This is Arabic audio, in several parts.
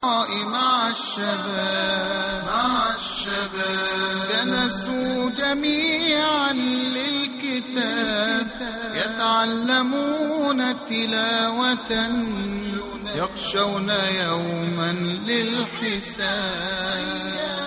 مع الشباب جلسوا جميعا للكتاب يتعلمون تلاوة يخشون يوما للحساب.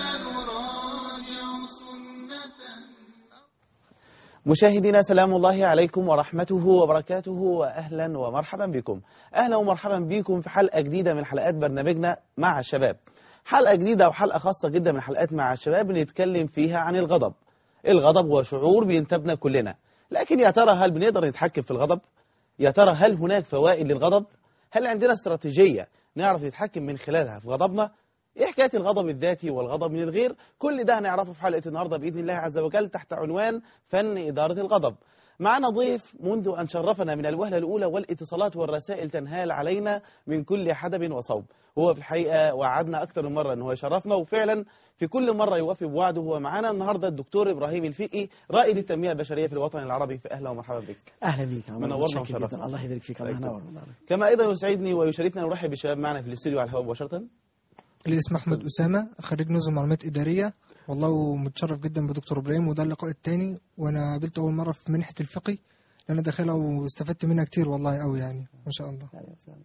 مشاهدينا سلام الله عليكم ورحمته وبركاته، وأهلا ومرحبا بكم. أهلا ومرحبا بكم في حلقة جديدة من حلقات برنامجنا مع الشباب. حلقة جديدة وحلقة خاصة جدا من حلقات مع الشباب بنتكلم فيها عن الغضب. الغضب هو شعور بينتابنا كلنا، لكن يا ترى هل بنقدر نتحكم في الغضب؟ يا ترى هل هناك فوائد للغضب؟ هل عندنا استراتيجية نعرف نتحكم من خلالها في غضبنا؟ ايه حكاية الغضب الذاتي والغضب من الغير؟ كل ده هنعرفه في حلقة النهاردة بإذن الله عز وجل تحت عنوان فن إدارة الغضب. معنا ضيف منذ أن شرفنا من الوهلة الأولى والاتصالات والرسائل تنهال علينا من كل حدب وصوب. هو في الحقيقة وعدنا أكثر من مرة أنه يشرفنا، وفعلا في كل مرة يوفي بوعده. هو معنا النهاردة الدكتور إبراهيم الفقي، رائد التنمية البشرية في الوطن العربي. فأهلا ومرحبا بك. أهلا بك، منورنا وشرفنا. الله يبارك فيك. الله ينور. كما أيضا يسعدني ويشرفنا أن نرحب بالشباب معنا في الاستوديو على الهواء مباشرة. الاسم أحمد أسامة، خريج نظم معلومات إدارية، والله متشرف جدا بدكتور إبراهيم، وده اللقاء الثاني، وأنا قابلته أول مرة في منحة الفقي اللي أنا داخلها واستفدت منها كتير والله قوي يعني ما شاء الله.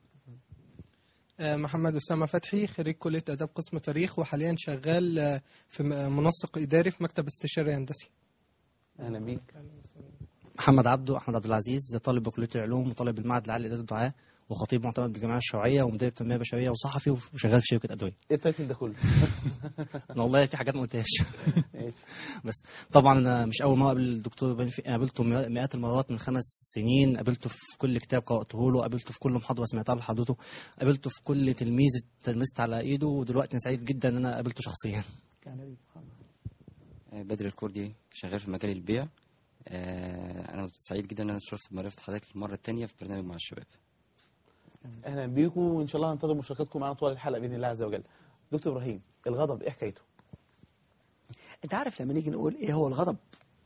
محمد أسامة فتحي، خريج كلية آداب قسم تاريخ، وحاليا شغال في منسق إداري في مكتب استشاري هندسي. أهلا بيك. محمد عبد العزيز، طالب بكلية العلوم وطالب المعهد العالي للإدارة الدعاء، وخطيب معتمد بالجمعيه الشرعيه، ومدير تنميه بشريه، وصحفي، وشغال في شركه ادويه. ايه التايتل ده كله؟ انا والله في حاجات ما قلتهاش. بس طبعا انا مش اول مره اقابل الدكتور ابراهيم، قابلته مئات المرات من 5 سنين، قابلته في كل كتاب قراته له، قابلته في كل محاضره سمعتها لحضرته، قابلته في كل تلمست على ايده، ودلوقتي انا سعيد جدا ان انا قابلته شخصيا. بدر الكردي، شغال في مجال البيع. انا سعيد جدا ان انا شرفت بمعرفه حضرتك المره الثانيه في برنامج مع الشباب. اهلا بيكم، وان شاء الله هننتظر مشاركتكم معنا طوال الحلقه باذن الله عز وجل. دكتور ابراهيم، الغضب ايه حكايته؟ انت عارف لما نيجي نقول ايه هو الغضب،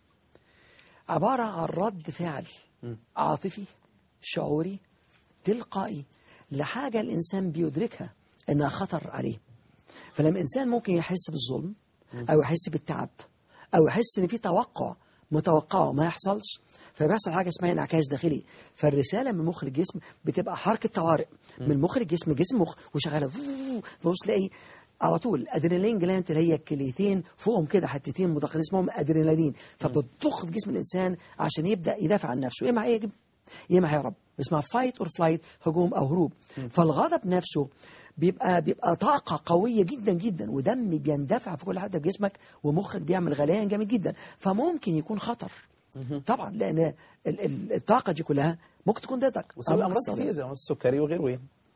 عباره عن رد فعل عاطفي شعوري تلقائي لحاجه الانسان بيدركها انها خطر عليه. فلما انسان ممكن يحس بالظلم او يحس بالتعب او يحس ان في توقع متوقعه ما يحصلش، فبيحصل حاجه اسمها انعكاس داخلي. فالرساله من مخ للجسم بتبقى حركه طوارئ من مخ للجسم، جسم مخ، وشغاله بص تلاقي على طول ادرينالين جلاند اللي هي الكليتين فوقهم كده حتتين مضخين اسمهم ادرينالين، فبتضخ في جسم الانسان عشان يبدا يدافع عن نفسه. ايه معايا يا رب، اسمها فايت اور فلايت، هجوم او هروب. فالغضب نفسه بيبقى طاقة قوية جدا جدا، ودم بيندفع في كل حته في جسمك، ومخك بيعمل غليان جامد جدا، فممكن يكون خطر طبعا، لان الطاقه دي كلها ممكن تكون ضدك. وسبب امراض كتير زي السكري وغيره.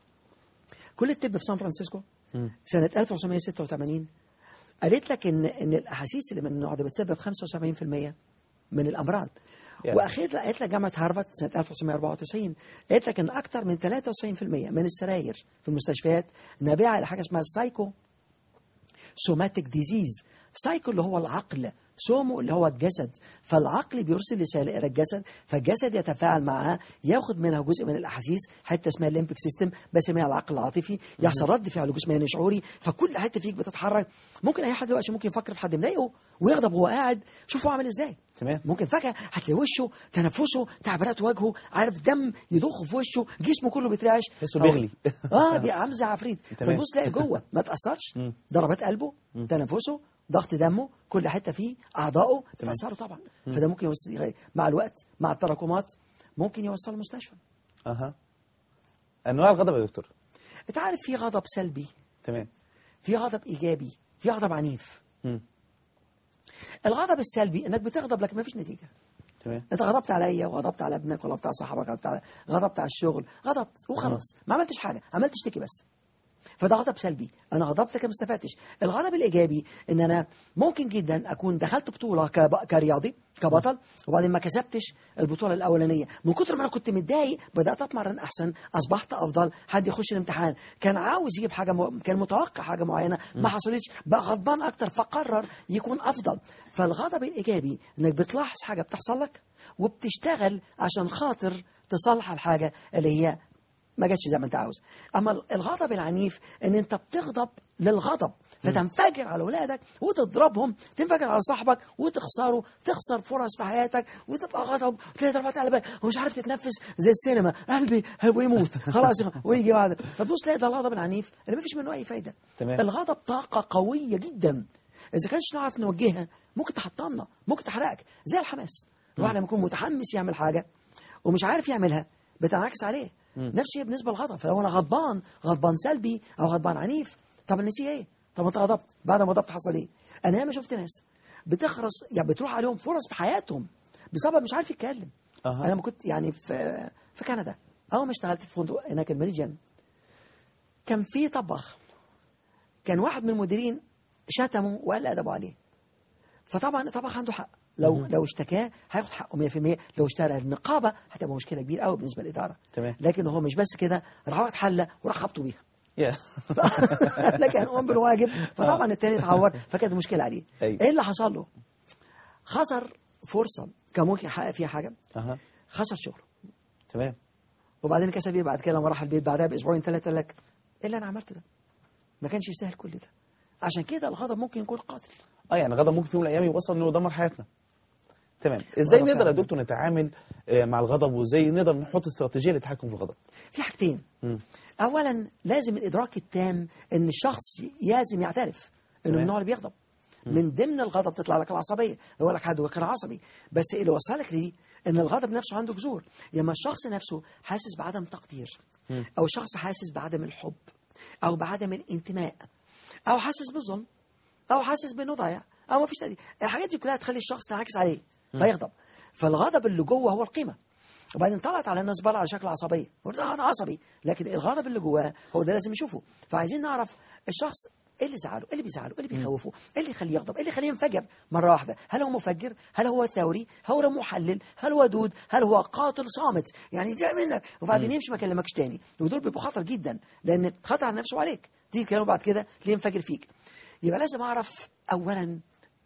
كل الطب في سان فرانسيسكو سنه 1986 قالت لك ان الاحاسيس اللي من النوع ده بتسبب 75% من الامراض. واخيرا قالت لك جامعه هارفارد سنه 1994 قالت لك ان اكثر من 93% من السراير في المستشفيات نابعه لحاجه اسمها سايكو سوماتيك ديزيز. سايكو اللي هو العقل، سومو اللي هو الجسد، فالعقل بيرسل رسالة إلى الجسد، فالجسد يتفاعل معها، ياخد منها جزء من الأحاسيس، حتة اسمها الليمبيك سيستم بسميها العقل العاطفي، يحصل رد فعل جسماني شعوري، فكل حتة فيك بتتحرك. ممكن أي حد دلوقتي ممكن يفكر في حد مضايقه ويغضب وهو قاعد، شوفوا عامل إزاي. تمام. ممكن فجأة هتلاقي وشه، تنفسه، تعبيرات وجهه، عارف دم يضخ في وشه، جسمه كله بيترعش، تحسه بيغلي. عامل زي عفريت. فتبص تلاقي جوه ما تأثرش، ضربات قلبه، تنفسه، ضغط دمه، كل حته فيه اعضائه تاثروا طبعا. فده ممكن يوصل مع الوقت مع التراكمات ممكن يوصل المستشفى. انواع الغضب يا دكتور؟ انت عارف في غضب سلبي، تمام، في غضب ايجابي، في غضب عنيف. الغضب السلبي انك بتغضب لكن ما فيش نتيجه. تمام. انت غضبت عليا وغضبت على ابنك وغضبت على صاحبك، غضبت على الشغل، غضبت وخلاص، ما عملتش حاجه، عملت تشتكي بس. فده غضب سلبي، انا غضبت لكن ما استفدتش. الغضب الايجابي ان انا ممكن جدا اكون دخلت بطوله كرياضي كبطل، وبعدين ما كسبتش البطوله الاولانيه، من كتر ما انا كنت متضايق بدات اتمرن احسن، اصبحت افضل. حد يخش الامتحان كان عاوز يجيب حاجه كان متوقع حاجه معينه ما حصلتش، بقى غضبان اكتر فقرر يكون افضل. فالغضب الايجابي انك بتلاحظ حاجه بتحصل لك وبتشتغل عشان خاطر تصلح الحاجه اللي هي ما جاتش زي ما انت عاوز. اما الغضب العنيف ان انت بتغضب للغضب، فتنفجر على اولادك وتضربهم، تنفجر على صاحبك وتخسره، تخسر فرص في حياتك، وتبقى غضب، تلاقي ضربات قلبك ومش عارف تتنفس زي السينما، قلبي هيبقى يموت خلاص ويجي بعد. فتبص تلاقي ده الغضب العنيف اللي ما فيش منه اي فايده. تمام. الغضب طاقه قويه جدا، اذا كانش نعرف نوجهها ممكن تحطمنا، ممكن تحرقك، زي الحماس. الواحد لما يكون متحمس يعمل حاجه ومش عارف يعملها بتنعكس عليه. نفس الشيء بالنسبه للغضب. فلو انا غضبان سلبي او غضبان عنيف، طب النتيجه ايه؟ طب انت غضبت، بعد ما غضبت حصل ايه؟ انا ياما شفت ناس بتخرس، يعني بتروح عليهم فرص في حياتهم بسبب مش عارف يتكلم. انا لما كنت يعني في كندا، اول ما اشتغلت في فندق هناك الميريديان، كان في طباخ، كان واحد من المديرين شتمه وقال ادبه عليه. فطبعا الطباخ عنده حق، لو اشتكاه هياخد حقه 100%. لو اشترى النقابه هتبقى مشكله كبيره قوي بالنسبه للاداره. تمام. لكن هو مش بس كده، راح واخد حله وراح خبطه بيها. يا لكن قام بالواجب، فطبعا التاني اتعور، فكانت مشكله عليه. أيوة. ايه اللي حصل له؟ خسر فرصه كان ممكن يحقق فيها حاجه، خسر شغله. تمام. وبعدين كسب ايه بعد كده؟ لما راح البيت بعدها باسبوعين 3 قال لك ايه اللي انا عملته ده؟ ما كانش يستاهل كل ده. عشان كده الغضب ممكن يكون قاتل. يعني الغضب ممكن في يوم من الايام يوصل انه يدمر حياتنا. تمام. ازاي نقدر يا دكتور نتعامل مع الغضب، وازاي نقدر نحط استراتيجيه للتحكم في الغضب؟ في حاجتين. اولا لازم الادراك التام ان الشخص لازم يعترف انه من النوع اللي بيغضب. من ضمن الغضب تطلع لك العصبيه، يقول لك حد كان عصبي، بس اللي وصلك لدي ان الغضب نفسه عنده جذور. لما الشخص نفسه حاسس بعدم تقدير، او الشخص حاسس بعدم الحب، او بعدم الانتماء، او حاسس بالظلم، او حاسس بانه ضايع، او ما فيش تقدير، الحاجات دي كلها تخلي الشخص تنعكس عليه فيغضب. فالغضب اللي جوه هو القيمه. وبعدين طلعت على الناس بره على شكل عصبيه، انا عصبي، لكن الغضب اللي جواه هو ده لازم نشوفه. فعايزين نعرف الشخص ايه اللي زعله، ايه اللي بيزعله، ايه اللي بيخوفه، ايه اللي يخليه يغضب، ايه اللي يخليه ينفجر مره واحده. هل هو مفجر؟ هل هو ثوري؟ هل هو محلل؟ هل هو دود؟ هل هو قاتل صامت يعني جاء منك وبعدين يمشي ما يكلمكش تاني؟ ودول بيبقوا خطر جدا، لان خطر على نفسه وعليك، تيجي تكلمه بعد كده ليه ينفجر فيك. يبقى لازم اعرف اولا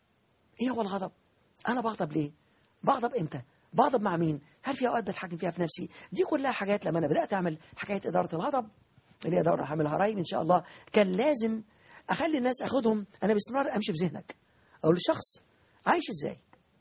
ايه هو الغضب. انا بغضب ليه؟ بغضب امتى؟ بغضب مع مين؟ هل في اوقات بتحكم فيها في نفسي؟ دي كلها حاجات لما انا بدات اعمل حكايه اداره الغضب اللي هي دوره هعملها قريب ان شاء الله، كان لازم اخلي الناس اخدهم انا باستمرار امشي في ذهنك، او الشخص عايش ازاي،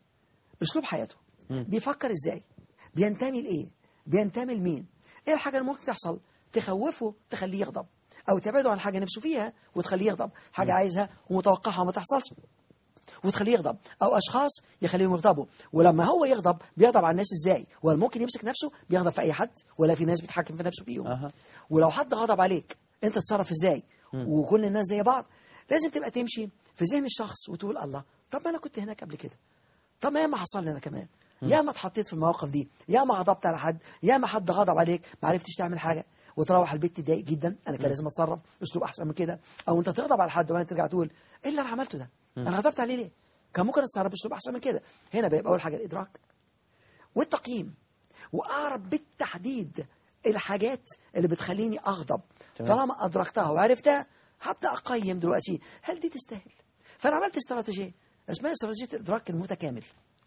اسلوب حياته، بيفكر ازاي، بينتمي لايه، بينتمي لمين، ايه الحاجه اللي ممكن تحصل تخوفه تخليه يغضب، او تبعده عن حاجه نفسه فيها وتخليه يغضب، حاجه عايزها ومتوقعها وما تحصلش وتخليه يغضب، او اشخاص يخليهم يغضبوا. ولما هو يغضب بيغضب على الناس ازاي؟ ولا ممكن يمسك نفسه بيغضب في اي حد، ولا في ناس بتحكم في نفسه فيهم. ولو حد غضب عليك انت تتصرف ازاي؟ وكل الناس زي بعض. لازم تبقى تمشي في ذهن الشخص وتقول الله، طب ما انا كنت هناك قبل كده، طب ما حصل لي انا كمان، يا ما اتحطيت في المواقف دي، يا ما غضبت على حد، يا ما حد غضب عليك ما عرفتش تعمل حاجه، وتروح البيت تضايق جدا، انا كان لازم اتصرف اسلوب احسن من كده. او انت تغضب على حد وبعدين ترجع تقول ايه اللي انا عملته ده؟ انا غضبت عليه ليه؟ كان ممكن اتصرف باسلوب احسن من كده. هنا بيبقى اول حاجه الادراك والتقييم، واعرف بالتحديد الحاجات اللي بتخليني اغضب. طالما ادركتها وعرفتها هبدا اقيم دلوقتي هل دي تستاهل. فانا عملت استراتيجيه اسمها استراتيجيه الادراك المتكامل.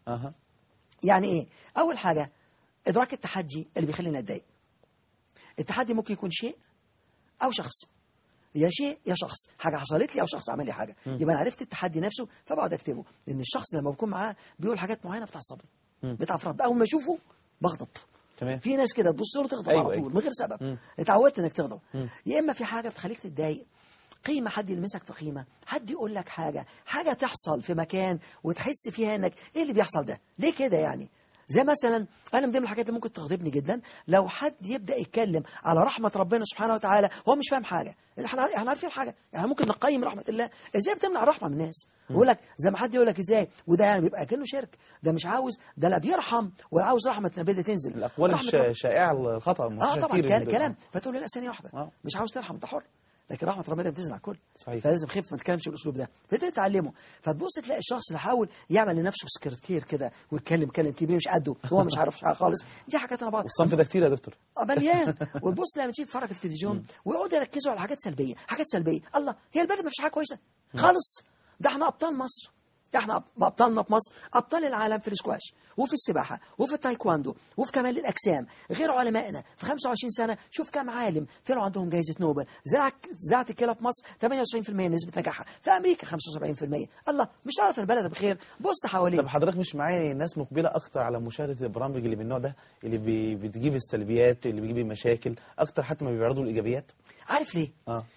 يعني ايه؟ اول حاجه ادراك التحدي اللي بيخليني اتضايق. التحدي ممكن يكون شيء او شخص، يا شيء يا شخص، حاجه حصلت لي او شخص عمل لي حاجه. يبقى انا عرفت التحدي نفسه فبقعد اكتبه، لان الشخص لما بكون معاه بيقول حاجات معينه بتعصبني، بتعفرت، اول ما اشوفه بغضب. تمام. في ناس كده تبص له تغضب على طول من غير سبب. اتعودت انك تغضب. يا اما في حاجه بتخليك تتضايق، قيمه، حد يلمسك في قيمه، حد يقول لك حاجه تحصل في مكان وتحس فيها انك ايه اللي بيحصل ده؟ ليه كده يعني؟ زي مثلا انا من ضمن الحاجات اللي ممكن تغضبني جدا لو حد يبدا يتكلم على رحمه ربنا سبحانه وتعالى هو مش فاهم حاجه. احنا عارفين حاجه، يعني ممكن نقيم رحمه الله، ازاي بتمنع الرحمه من الناس؟ يقول لك زي ما حد يقول لك ازاي، وده يعني بيبقى كانه شرك، ده مش عاوز، ده لا بيرحم ولا عاوز رحمه نبيل تنزل. الاقوال الشائعه الخطا طبعا كلام فتقول له لا ثانيه واحده مش عاوز ترحم انت حر، لكن رحمه ربنا بتنزل على الكل. صحيح. فلازم خف ما تتكلمش بالاسلوب ده، فتتعلمه. فتبص تلاقي الشخص اللي حاول يعمل لنفسه سكرتير كده ويتكلم كبير مش قده، هو مش عارف حاجه خالص. دي حاجات انا بعض الصنف ده كتير يا دكتور مليان. وتبص لما تيجي تتفرج في التلفزيون ويقعدوا يركزوا على حاجات سلبيه، حاجات سلبيه. الله، هي البلد ما فيش حاجه كويسه خالص، ده احنا ابطال مصر، احنا ابطالنا في مصر ابطال العالم في الاسكواش وفي السباحه وفي التايكواندو وفي كمال الاجسام، غير علمائنا في 25 سنه شوف كم عالم طلعوا عندهم جائزه نوبل. زراعه الكلى في مصر 98% نسبه نجاحها، في امريكا 75%. الله، مش عارف البلد بخير، بص حواليك. طب حضرتك مش معايا ناس مقبله اكتر على مشاهده البرامج اللي من النوع ده، اللي بتجيب السلبيات، اللي بيجيب المشاكل اكتر حتى ما بيعرضوا الايجابيات؟ عارف ليه؟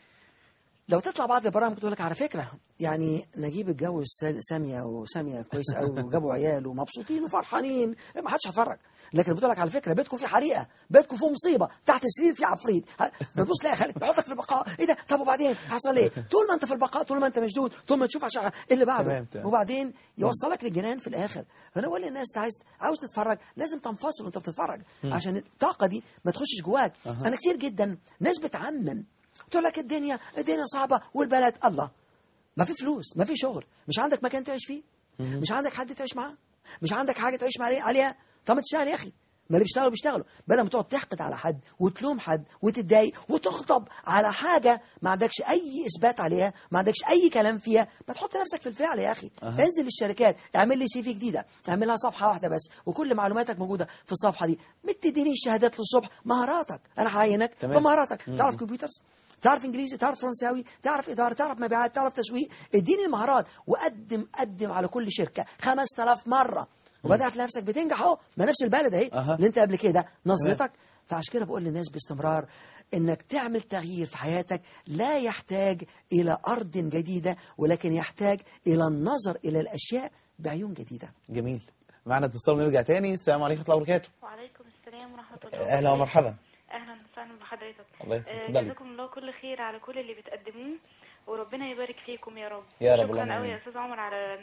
لو تطلع بعض البرامج تقول لك على فكره يعني نجيب اتجوز ساميه وساميه كويسه قوي وجابوا عيال ومبسوطين وفرحانين، ما حدش هيتفرج. لكن بتقول لك على فكره بيتكم في حريقه، بيتكم في مصيبه، تحت السرير في عفريت، بتبص لا خالد بيحطك في البقاء، ايه ده؟ طب وبعدين حصل ايه؟ طول ما انت في البقاء، طول ما انت مشدود، طول ما تشوف عشان اللي بعده، وبعدين يوصلك للجنان في الاخر. انا بقول للناس عاوز تتفرج لازم تنفصل وانت بتتفرج عشان الطاقه دي ما تخشش جواك. انا كتير جدا ناس بتعمم تقول لك الدنيا صعبه والبلد، الله، ما في فلوس، ما في شغل، مش عندك مكان تعيش فيه، مش عندك حد تعيش معاه، مش عندك حاجه تعيش عليها. طب ما تشتغل يا اخي، ما اللي بيشتغلوا بدل ما تقعد تحقد على حد وتلوم حد وتتضايق وتغضب على حاجه ما عندكش اي اثبات عليها، ما عندكش اي كلام فيها. ما تحط نفسك في الفعل يا اخي. انزل للشركات، اعمل لي CV جديده، اعملها صفحه واحده بس وكل معلوماتك موجوده في الصفحه دي. ما تدينيش شهادات للصبح، مهاراتك انا هعينك بمهاراتك. تعرف كمبيوترز، تعرف انجليزي، تعرف فرنساوي، تعرف اداره، تعرف مبيعات، تعرف تسويق، اديني المهارات وقدم على كل شركه 5000 مره وبدأ في نفسك بتنجح اهو. ما نفس البلد اهي اللي انت قبل كده نظرتك. فعشان كده بقول للناس باستمرار انك تعمل تغيير في حياتك لا يحتاج الى ارض جديده، ولكن يحتاج الى النظر الى الاشياء بعيون جديده. جميل. معنا اتصال ونرجع تاني. السلام عليكم ورحمه الله وبركاته. وعليكم السلام ورحمه الله وبركاته. اهلا ومرحبا. اهلا وسهلا بحضرتك. الله يخليك. جزاكم الله كل خير على كل اللي بتقدموه، وربنا يبارك فيكم يا رب. يا رب. شكرا قوي يا استاذ عمر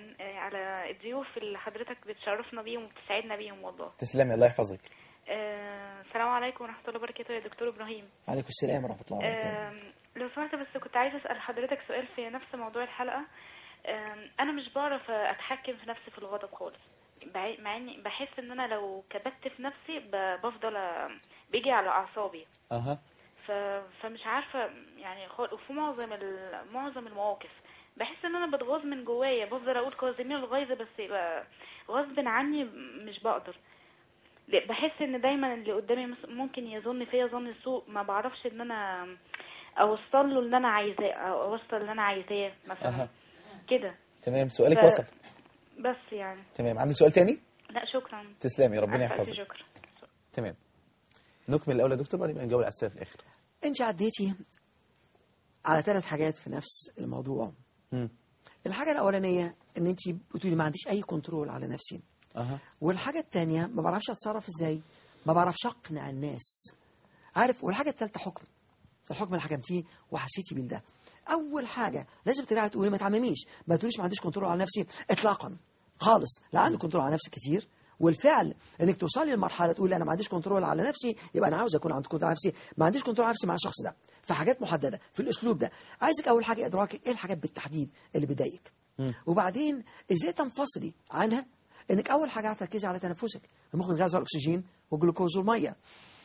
على الضيوف اللي حضرتك بتشرفنا بيهم وبتسعدنا بيهم والله. تسلمي، الله يحفظك. السلام عليكم ورحمه الله وبركاته يا دكتور ابراهيم. وعليكم السلام ورحمه الله وبركاته. لو سمحت بس كنت عايزه اسال حضرتك سؤال في نفس موضوع الحلقه. انا مش بعرف اتحكم في نفسي في الغضب خالص، مع اني بحس ان انا لو كبت في نفسي بفضل بيجي على اعصابي. فمش عارفه يعني وفي معظم المواقف بحس ان انا بتغاظ من جوايا، بفضل اقول كاظمين الغيظ بس غصب عني مش بقدر. بحس ان دايما اللي قدامي ممكن يظن فيا ظن سوء، ما بعرفش ان انا اوصل له اللي انا عايزاه، او اوصل اللي انا عايزاه مثلا كده. تمام، سؤالك وصل. بس يعني تمام. عندك سؤال تاني؟ لا شكرا. تسلمي، ربنا يحفظك. شكرا. تمام. نكمل الاول يا دكتور، بعدين نجاوب على الاسئله في الاخر. انت عديتي على 3 حاجات في نفس الموضوع. الحاجه الاولانيه ان انت بتقولي ما عنديش اي كنترول على نفسي. والحاجه الثانيه ما بعرفش اتصرف ازاي، ما بعرفش اقنع الناس، عارف. والحاجه الثالثه الحكم اللي حكمتيه وحسيتي بيه ده. اول حاجه لازم ترجعي تقولي ما تعمميش، ما تقوليش ما عنديش كنترول على نفسي اطلاقا خالص. لا، عندك كنترول على نفسك كتير، والفعل انك توصلي لمرحله تقول انا ما عنديش كنترول على نفسي، يبقى انا عاوز اكون عندي كنترول على نفسي. ما عنديش كنترول على نفسي مع الشخص ده في حاجات محدده في الاسلوب ده. عايزك اول حاجه ادراكك ايه الحاجات بالتحديد اللي بتضايقك، وبعدين ازاي تنفصلي عنها. انك اول حاجه هتركزي على تنفسك. المخ بيتغذى على الاكسجين والجلوكوز والميه.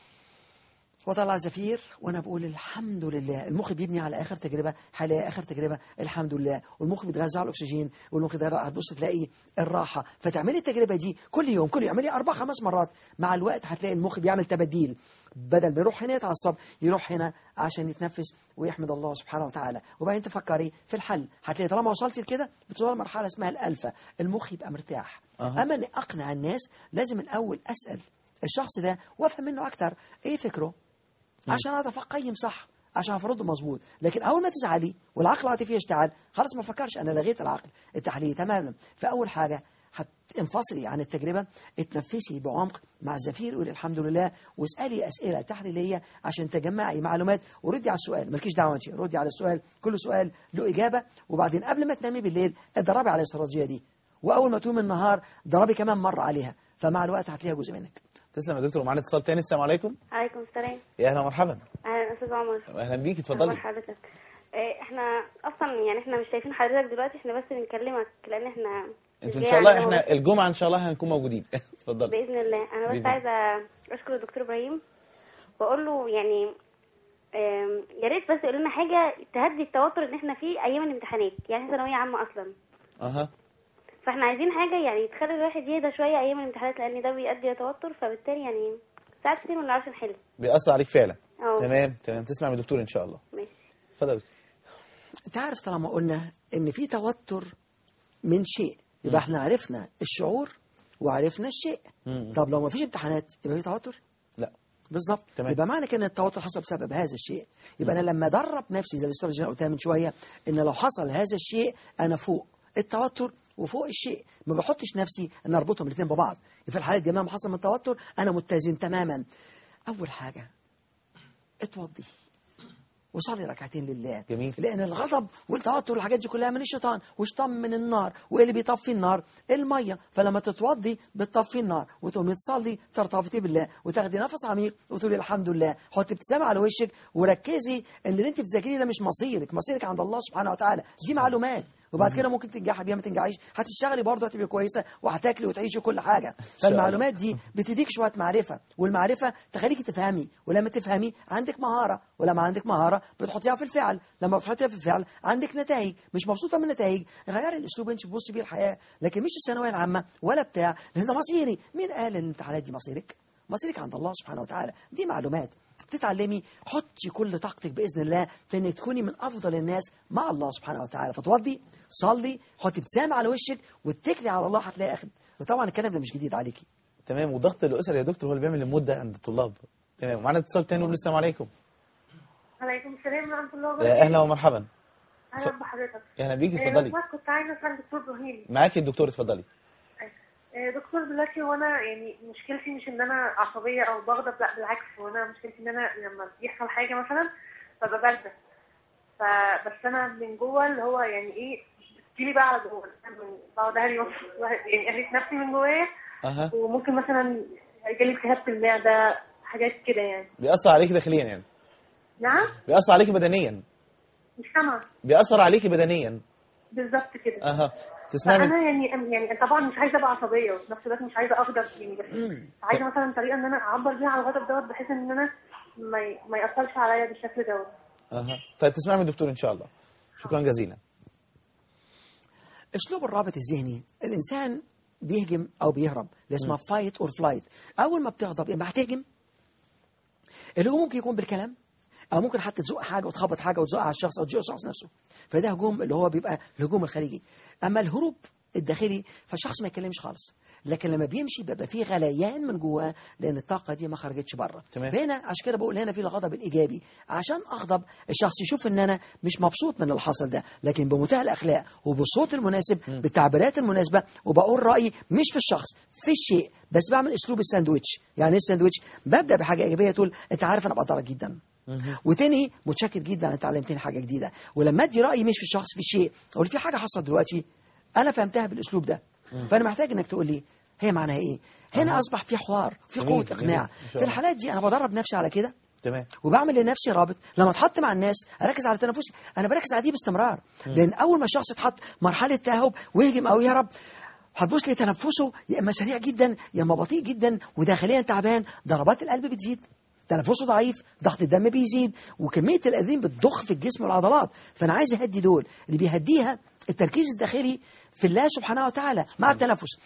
وطلع زفير وانا بقول الحمد لله. المخ بيبني على اخر تجربه، هلاقي اخر تجربه الحمد لله. والمخ بيتغذى على الاكسجين، والمخ ده هتبص تلاقي الراحه. فتعملي التجربه دي كل يوم اعملي 4-5 مرات. مع الوقت هتلاقي المخ بيعمل تبديل، بدل ما يروح هنا يتعصب يروح هنا عشان يتنفس ويحمد الله سبحانه وتعالى. وبعدين تفكري في الحل. هتلاقي طالما وصلتي لكده بتوصلي لمرحله اسمها الالفا، المخ يبقى مرتاح. اما اني اقنع الناس لازم الاول اسال الشخص ده وافهم منه اكتر ايه فكره، عشان اعرف اقيم صح، عشان افرضه مظبوط. لكن اول ما تزعلي والعقل العاطفي يشتغل خلاص ما فكرش، انا لغيت العقل التحليلي تماما. فاول حاجه هتنفصلي عن التجربه، اتنفسي بعمق مع الزفير، قولي الحمد لله، واسالي اسئله تحليليه عشان تجمعي معلومات وردي على السؤال. مالكيش دعوه انت، ردي على السؤال، كل سؤال له اجابه. وبعدين قبل ما تنامي بالليل اتدربي على الاستراتيجيه دي، واول ما تقومي النهار ضربي كمان مره عليها، فمع الوقت هتلاقيها جزء منك. تسلم يا دكتور. ومعانا اتصال تاني. السلام عليكم. عليكم السلام. يا اهلا ومرحبا. اهلا استاذ عمر. اهلا بيكي، اتفضلي. حضرتك احنا اصلا يعني احنا مش شايفين حضرتك دلوقتي، احنا بس بنكلمك لان احنا انتوا ان شاء الله احنا الجمعه ان شاء الله هنكون موجودين. اتفضلي. باذن الله. انا بس عايزه اشكر الدكتور ابراهيم واقول له يعني يا ريت بس يقول لنا حاجه تهدي التوتر اللي احنا فيه ايام الامتحانات، يعني ثانويه عامه اصلا. فاحنا عايزين حاجه يعني تخلي الواحد يهدى شويه ايام الامتحانات، لان ده بيؤدي لتوتر، فبالتالي يعني ساعات كتير ما بنعرفش نحل. بيأثر عليك فعلا. اه. تمام، تسمع من الدكتور ان شاء الله. ماشي. اتفضل يا دكتور. انت عارف طالما قلنا ان في توتر من شيء، يبقى احنا عرفنا الشعور وعرفنا الشيء. طب لو ما فيش امتحانات يبقى في توتر؟ لا. بالظبط. تمام. يبقى معنى كده ان التوتر حصل بسبب هذا الشيء. يبقى انا لما ادرب نفسي زي الاستراتيجيه اللي قلتها من شويه، ان لو حصل هذا الشيء انا فوق التوتر وفوق الشيء، ما بحطش نفسي ان اربطهم الاثنين ببعض. في الحالات دي لما حصل من توتر انا متزن تماما. اول حاجه اتوضي وصلي ركعتين لله. جميل. لان الغضب والتوتر والحاجات دي كلها من الشيطان، والشيطان من النار، وايه اللي بيطفي النار؟ الميه. فلما تتوضي بتطفي النار، وتقومي تصلي ترتبطي بالله وتاخدي نفس عميق وتقولي الحمد لله، حطي ابتسامه على وشك وركزي ان اللي انت بتذاكريه ده مش مصيرك عند الله سبحانه وتعالى، دي معلومات. وبعد كده ممكن تنجحي بيها ما تنجحيش، هتشتغلي برضه هتبقي كويسه وهتاكلي وتعيشي كل حاجه. فالمعلومات دي بتديك شويه معرفه، والمعرفه تخليكي تفهمي، ولما تفهمي عندك مهاره، ولما عندك مهاره بتحطيها في الفعل، لما بتحطيها في الفعل عندك نتائج. مش مبسوطه من النتائج، غيري الاسلوب انت تبصي بيه الحياه، لكن مش الثانويه العامه ولا بتاع، لان ده مصيري. مين قال ان الامتحانات دي مصيرك؟ مصيرك عند الله سبحانه وتعالى. دي معلومات تتعلمي. حطي كل طاقتك باذن الله في انك تكوني من افضل الناس مع الله سبحانه وتعالى. فتوضي، صلي، حطي ابتسامه على وشك واتكلي على الله، هتلاقي اخر. وطبعا الكلام ده مش جديد عليكي. تمام. والضغط الاسري يا دكتور هو اللي بيعمل المود ده عند الطلاب. تمام. معانا اتصال تاني، نقول السلام عليكم. وعليكم السلام ورحمه الله وبركاته. يا اهلا ومرحبا. اهلا بحضرتك. يا اهلا بيكي، اتفضلي. كنت عايزه اسال دكتور ابراهيم. معاكي الدكتور، اتفضلي. دكتور دلوقتي، وانا يعني مشكلتي مش ان انا عصبيه او بغضب، لا بالعكس، وانا مشكلتي ان انا لما بيحصل حاجه مثلا ببقى بارده، فبس انا من جوه اللي هو يعني ايه بتجيلي بقى على جوه، بقعد اهري يعني اهري نفسي من جوايا. وممكن مثلا جالي التهاب في المعده، حاجات كده يعني. بيأثر عليكي داخليا يعني؟ نعم. بيأثر عليكي بدنيا؟ مش سامعه. بيأثر عليكي بدنيا بالظبط كده. تسمعني. انا يعني طبعا مش عايزه ابقى عصبيه، وفي نفس الوقت مش عايزه اغضب يعني، بس عايزه مثلا طريقه ان انا اعبر بيها على الغضب دوت، بحيث ان انا ما ياثرش عليا بالشكل دوت. طيب تسمعي من الدكتور ان شاء الله. شكرا جزيلا. اسلوب الرابط الذهني، الانسان بيهجم او بيهرب، اللي اسمها فايت اور فلايت. اول ما بتغضب اما هتهجم، الهجوم ممكن يكون بالكلام، او ممكن حتى تزق حاجه وتخبط حاجه وتزق على الشخص او تزق الشخص نفسه، فده هجوم اللي هو بيبقى الهجوم الخارجي. اما الهروب الداخلي فالشخص ما يتكلمش خالص، لكن لما بيمشي بيبقى فيه غليان من جواه، لان الطاقه دي ما خرجتش بره. فهنا عشان كده بقول هنا في الغضب الايجابي، عشان اغضب الشخص يشوف ان انا مش مبسوط من اللي حصل ده، لكن بمنتهى الاخلاق وبالصوت المناسب بالتعبيرات المناسبه، وبقول رايي مش في الشخص، في الشيء. بس بعمل اسلوب الساندويتش. يعني ايه الساندويتش؟ ببدا بحاجه ايجابيه، تقول انت عارف انا بقدرك جدا، وتنهي متشكر جدا انت علمتني حاجه جديده. ولما ادي رايي مش في الشخص، في الشيء، اقول في حاجه حصلت دلوقتي انا فهمتها بالاسلوب ده، فانا محتاج انك تقول لي هي معناها ايه. هنا اصبح في حوار، في قوه اقناع. في الحالات دي انا بدرب نفسي على كده. تمام. وبعمل لنفسي رابط. لما اتحط مع الناس اركز على تنفسي، انا بركز على دي باستمرار. لان اول ما الشخص يتحط مرحله تهاب ويهجم او يهرب، هتبص لي تنفسه يا اما سريع جدا يا اما بطيء جدا، وداخليا تعبان، ضربات القلب بتزيد، تنفسه ضعيف، ضغط الدم بيزيد، وكميه الادرينالين بتضخ في الجسم والعضلات. فانا عايز اهدي دول. اللي بيهديها التركيز الداخلي في الله سبحانه وتعالى مع التنفس.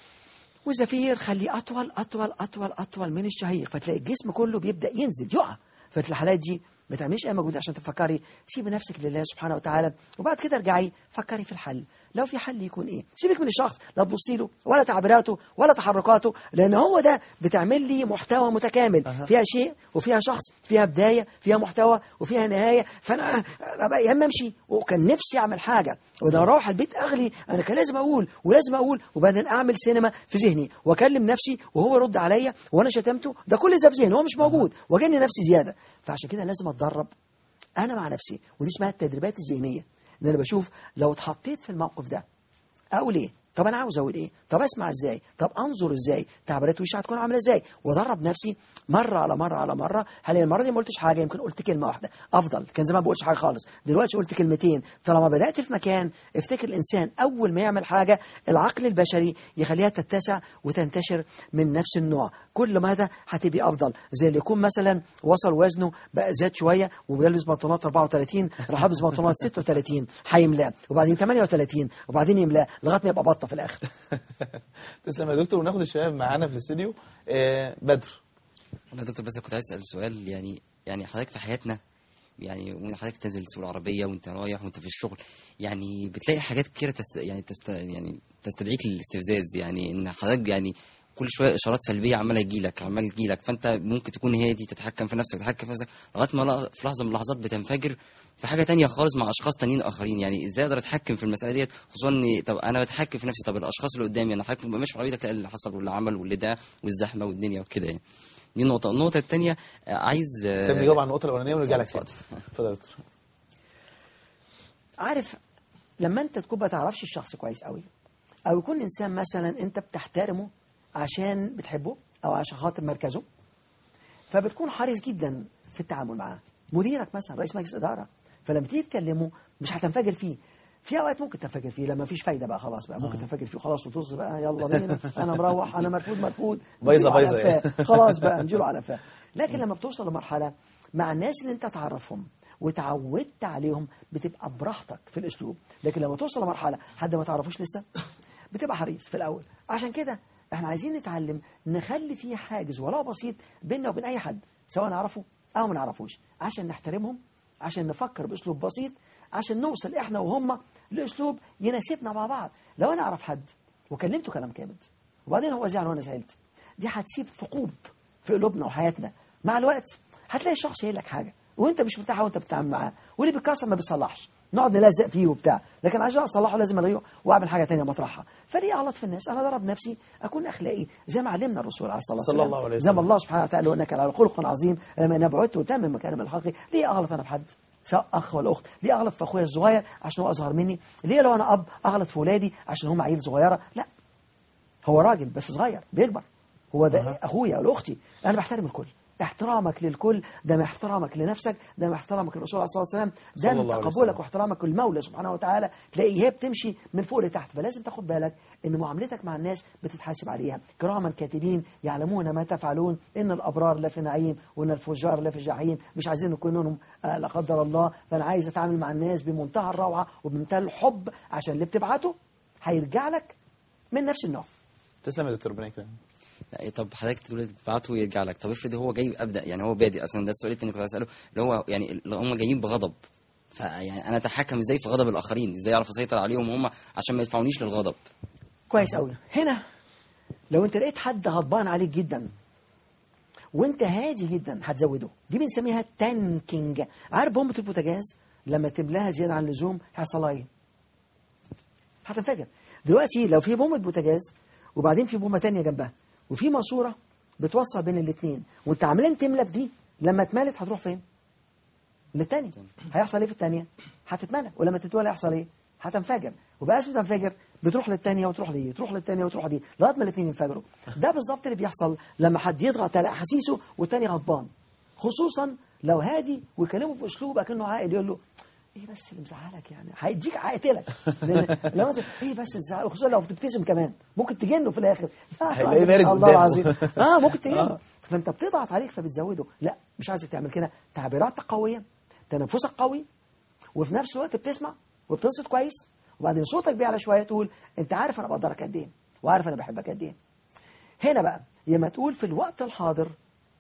والزفير خليه اطول اطول اطول اطول من الشهيق، فتلاقي الجسم كله بيبدا ينزل يقع. ففي الحالات دي ما تعمليش اي مجهود عشان تفكري، سيبي نفسك لله سبحانه وتعالى، وبعد كده ارجعي فكري في الحل. لو في حل يكون ايه؟ سيبك من الشخص، لا تبصي له ولا تعبيراته ولا تحركاته، لان هو ده بتعمل لي محتوى متكامل. فيها شيء وفيها شخص، فيها بدايه، فيها محتوى وفيها نهايه. فانا يا اما امشي، وكان نفسي اعمل حاجه، وانا اروح البيت اغلي، انا كان لازم اقول ولازم اقول، وبعدين اعمل سينما في ذهني واكلم نفسي وهو يرد عليا وانا شتمته، ده كل ده في ذهني، هو مش موجود، واجني نفسي زياده. فعشان كده لازم اتدرب انا مع نفسي، ودي اسمها التدريبات الذهنيه. ان انا بشوف لو اتحطيت في الموقف ده اقول ايه، طب انا عاوز اقول ايه، طب اسمع ازاي، طب انظر ازاي، تعبيرات وشي هتكون عامله ازاي، وادرب نفسي مره على مره على مره. هل المره دي ما قلتش حاجه، يمكن قلت كلمه واحده افضل، كان زمان ما بقولش حاجه خالص، دلوقتي قلت كلمتين. طالما بدات في مكان، افتكر الانسان اول ما يعمل حاجه العقل البشري يخليها تتسع وتنتشر من نفس النوع. كل ماذا هتبقى افضل. زي اللي يكون مثلا وصل وزنه بقى زاد شويه وبيلبس بنطلونات 34، راح يلبس بنطلونات 36، هيملاه، وبعدين 38، وبعدين يملاه لغايه ما يبقى بطه. في الاخر. تسلم يا دكتور. وناخد الشباب معانا في الاستوديو. بدر. والله يا دكتور بس كنت عايز اسال سؤال، يعني حضرتك في حياتنا، يعني وان حضرتك تنزل تسوق العربيه وانت رايح وانت في الشغل، يعني بتلاقي حاجات كتيره يعني تستدعيك للاستفزاز، يعني ان حضرتك يعني كل شويه اشارات سلبيه عماله تجيلك، فانت ممكن تكون هادي، تتحكم في نفسك لغايه ما في لحظه من اللحظات بتنفجر في حاجه تانية خالص مع اشخاص تانيين اخرين. يعني ازاي اقدر اتحكم في المساله ديت، خصوصا ان طب انا بتحكم في نفسي، طب الاشخاص اللي قدامي انا حضرتك ماشي في عربيتك، اللي حصل واللي عمل واللي ده والزحمه والدنيا وكده يعني. دي النقطه الثانيه عايز نجاوب على النقطه الاولانيه ونرجع لك تاني. اتفضل يا دكتور. عارف لما انت تكون ما تعرفش الشخص كويس قوي، او يكون انسان مثلا انت بتحترمه عشان بتحبه او عشان خاطر مركزه، فبتكون حريص جدا في التعامل معاه. مديرك مثلا رئيس مجلس اداره، فلما تيجي تكلمه مش هتنفجر فيه. في اوقات ممكن تنفجر فيه لما مفيش فايده بقى، خلاص بقى ممكن تنفجر فيه خلاص وطز بقى، يلا بينا انا مروح، انا مرفوض بايظه يعني. خلاص بقى نجيله على فاه. لكن لما بتوصل لمرحله مع الناس اللي انت تعرفهم وتعودت عليهم بتبقى براحتك في الاسلوب. لكن لما توصل لمرحله حد ما تعرفوش لسه بتبقى حريص في الاول. عشان كده احنا عايزين نتعلم نخلي فيه حاجز ولو بسيط بيننا وبين اي حد، سواء نعرفه او ما نعرفوش، عشان نحترمهم، عشان نفكر باسلوب بسيط، عشان نوصل احنا وهم لاسلوب يناسبنا مع بعض. لو انا اعرف حد وكلمته كلام كامل وبعدين هو زعل وانا زعلت، دي هتسيب ثقوب في قلوبنا وحياتنا. مع الوقت هتلاقي الشخص يقول لك حاجه وانت مش مرتاح وانت بتتعامل معاه، واللي بيتكسر ما بيصلحش، نقعد نلزق فيه وبتاع، لكن عشان اصلحه لازم الغيه واعمل حاجه ثانيه مطرحها. فليه اغلط في الناس؟ انا ضرب نفسي اكون اخلاقي زي ما علمنا الرسول عليه الصلاه والسلام، الله عليه وسلم، زي ما الله سبحانه وتعالى انك على خلق عظيم لما انا بعدت وتمم مكارم الحق. ليه اغلط انا بحد سواء اخ ولا اخت؟ ليه اغلط في اخويا الصغير عشان هو اصغر مني؟ ليه لو انا اب اغلط في ولادي عشان هم عيل صغيره؟ لا، هو راجل بس صغير بيكبر، هو ده اخويا ولا اختي. انا بحترم الكل. احترامك للكل ده من احترامك لنفسك، ده من احترامك للرسول عليه الصلاه والسلام، ده من تقبلك واحترامك للمولى سبحانه وتعالى. تلاقي هي بتمشي من فوق لتحت. فلازم تاخد بالك ان معاملتك مع الناس بتتحاسب عليها. كراما كاتبين يعلمون ما تفعلون، ان الابرار لا في نعيم وان الفجار لا في جحيم. مش عايزين نكون منهم لا قدر الله. فانا عايز اتعامل مع الناس بمنتهى الروعه وبمنتهى الحب، عشان اللي بتبعته هيرجع لك من نفس النوع. تسلم يا دكتور، ربنا يكرمك. طب حضرتك تقول تبعته ويرجع لك، طب افرض هو جاي يعني هو بادئ اصلا، ده السؤال التاني كنت اساله، اللي هو يعني اللي هم جايين بغضب، فيعني انا اتحكم ازاي في غضب الاخرين؟ ازاي اعرف اسيطر عليهم هم عشان ما يدفعونيش للغضب؟ كويس قوي. هنا لو انت لقيت حد غضبان عليك جدا وانت هادي جدا هتزوده. دي بنسميها تانكينج. عارف بومبه البوتاجاز لما تملاها زياده عن اللزوم هيحصل لها ايه؟ هتنفجر. دلوقتي لو في بومبه بوتاجاز وبعدين في بومبه ثانيه جنبها وفي ماسوره بتوصل بين الاثنين وانت عاملين تملى في دي، لما اتملت هتروح فين؟ للثانيه. هيحصل ايه في الثانيه؟ هتتملى، ولما تتملى هيحصل ايه؟ هتنفجر. وبقى اسمه تنفجر بتروح للثانيه وتروح لدي، تروح للثانيه وتروح لدي لغايه ما الاثنين ينفجروا. ده بالظبط اللي بيحصل لما حد يضغط على احاسيسه والثاني غضبان، خصوصا لو هادي ويكلمه باسلوب اكنه عاقل، يقول له ايه بس اللي مزعلك؟ يعني هيديك هيقتلك. لو انت ايه بس اللي مزعلك، خصوصا لو بتبتسم كمان ممكن تجنه في الاخر. هيلاقيه بارد الله العظيم. ممكن تجنه. فانت بتضغط عليك فبتزوده. لا، مش عايزك تعمل كده. تعبيراتك قويه، تنفسك قوي، وفي نفس الوقت بتسمع وبتنصت كويس، وبعدين صوتك بيعلى شويه تقول انت عارف انا بقدرك قد ايه، وعارف انا بحبك قد ايه. هنا بقى لما تقول في الوقت الحاضر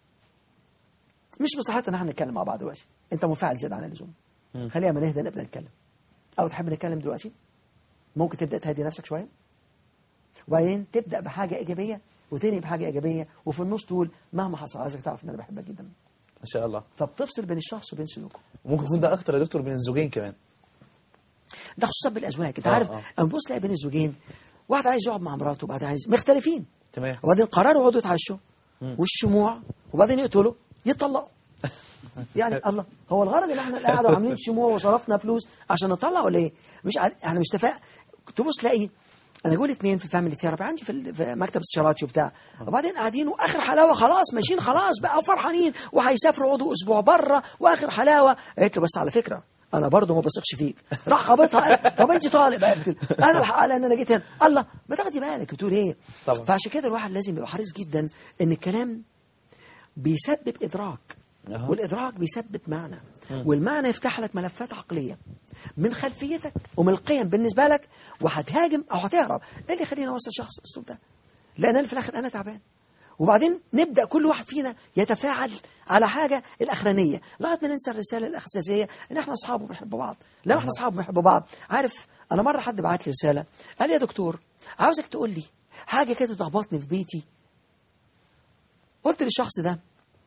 مش بصحتنا ان احنا نتكلم مع بعض دلوقتي، انت منفعل زياده عن اللزوم، خلينا ما نهدى نبدا نتكلم. او تحب نتكلم دلوقتي؟ ممكن تبدا تهدي نفسك شويه وبعدين تبدا بحاجه ايجابيه وتنهي بحاجه ايجابيه، وفي النص تقول مهما حصل عايزك تعرف ان انا بحبك جدا. ما شاء الله. فبتفصل بين الشخص وبين سلوكه. وممكن يكون ده اكتر يا دكتور بين الزوجين كمان. ده خصوصا بالازواج. انت عارف اما تبص تلاقي بين الزوجين واحد عايز يقعد مع مراته وبعدين عايز مختلفين، تمام، وبعدين قرروا يقعدوا يتعشوا والشموع وبعدين يقتلوا يطلقوا. يعني الله، هو الغرض ان احنا قاعده وعاملين شموع وصرفنا فلوس عشان نطلع ولا ايه؟ مش احنا مش اتفاق. تبص تلاقي انا اقول اثنين في فاميلي ثيرابي عندي في مكتب استشاراتي وبتاع، وبعدين قاعدين واخر حلاوه خلاص ماشيين خلاص بقى فرحانين وهيسافروا يقعدوا اسبوع بره واخر حلاوه. قالت له بس على فكره انا برضه ما بثقش فيك. راح خبطها. طب انت طالب؟ انا الحق لان انا جيت هنا. الله، ما تاخدي بالك بتقول ايه؟ طبعا. فعشان كده الواحد لازم يبقى حريص جدا ان الكلام بيسبب ادراك والإدراك بيثبت معنى، والمعنى يفتح لك ملفات عقلية من خلفيتك ومن القيم بالنسبة لك، وهتهاجم أو هتهرب. إيه اللي يخليني أوصل شخص الأسلوب ده؟ لأن أنا في الآخر أنا تعبان. وبعدين نبدأ كل واحد فينا يتفاعل على حاجة الأخرانية لغاية ما ننسى الرسالة الأساسية إن إحنا أصحاب وبنحب بعض. لما إحنا أصحاب وبنحب بعض، عارف أنا مرة حد بعت لي رسالة قال لي يا دكتور عاوزك تقول لي حاجة كده تخبطني في بيتي. قلت للشخص ده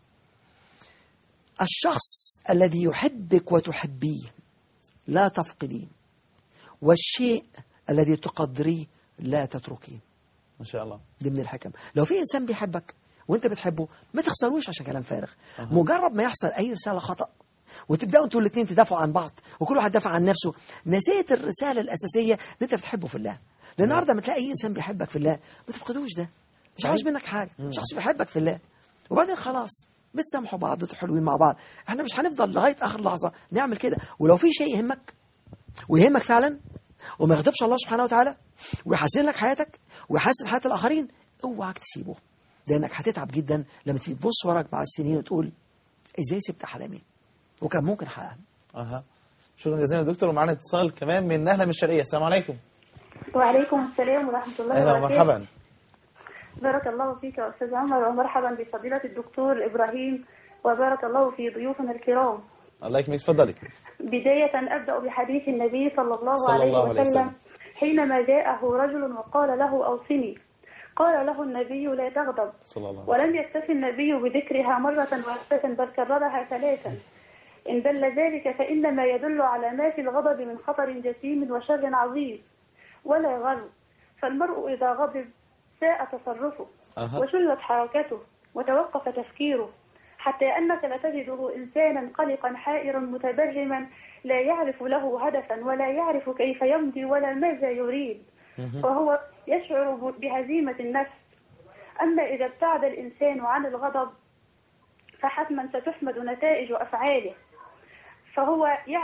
الشخص الذي يحبك وتحبيه لا تفقديه، والشيء الذي تقدريه لا تتركيه. ما شاء الله. دي من الحكم. لو في إنسان بيحبك وانت بتحبه ما تخسروش عشان كلام فارغ. مجرد ما يحصل أي رسالة خطأ وتبدأوا انتوا الاثنين تدافعوا عن بعض وكل واحد دافع عن نفسه، نسيت الرسالة الأساسية اللي انت بتحبه في الله. لأن النهارده ما تلاقي أي إنسان بيحبك في الله ما تفقدوش، ده مش عاوز منك حاجة، شخص بيحبك في الله. وبعدين خلاص بتسامحوا بعض وتحلوين مع بعض. احنا مش هنفضل لغاية آخر لحظة نعمل كده. ولو في شيء يهمك ويهمك فعلا وما يغضبش الله سبحانه وتعالى ويحسن لك حياتك ويحسن حياة الآخرين، اوعك تسيبه، لأنك هتتعب جدا لما تيجي تبص وراك مع السنين وتقول ازاي سبت حلمي وكان ممكن احققها. شكرا جزيلا يا دكتور. ومعانا اتصال كمان من نهله من الشرقيه. السلام عليكم. وعليكم السلام ورحمه الله وبركاته. اهلا ومرحبا. بارك الله فيك يا استاذ عمر، ومرحبا بفضيله الدكتور ابراهيم، وبارك الله في ضيوفنا الكرام. الله يكرمك، اتفضلي. بدايه ابدا بحديث النبي صلى الله عليه وسلم حينما جاءه رجل وقال له اوصني، قال له النبي لا تغضب، ولم يكتفي النبي بذكرها مرة واحدة بل كررها ثلاثا. إن دل ذلك فإنما يدل على ما في الغضب من خطر جسيم وشر عظيم ولا غر. فالمرء إذا غضب ساء تصرفه وشلت حركته وتوقف تفكيره، حتى أنك لتجده إنسانا قلقا حائرا متبرما لا يعرف له هدفا ولا يعرف كيف يمضي ولا ماذا يريد، وهو يشعر بهزيمة النفس. أما إذا ابتعد الإنسان عن الغضب فحتما ستحمد نتائج أفعاله، فهو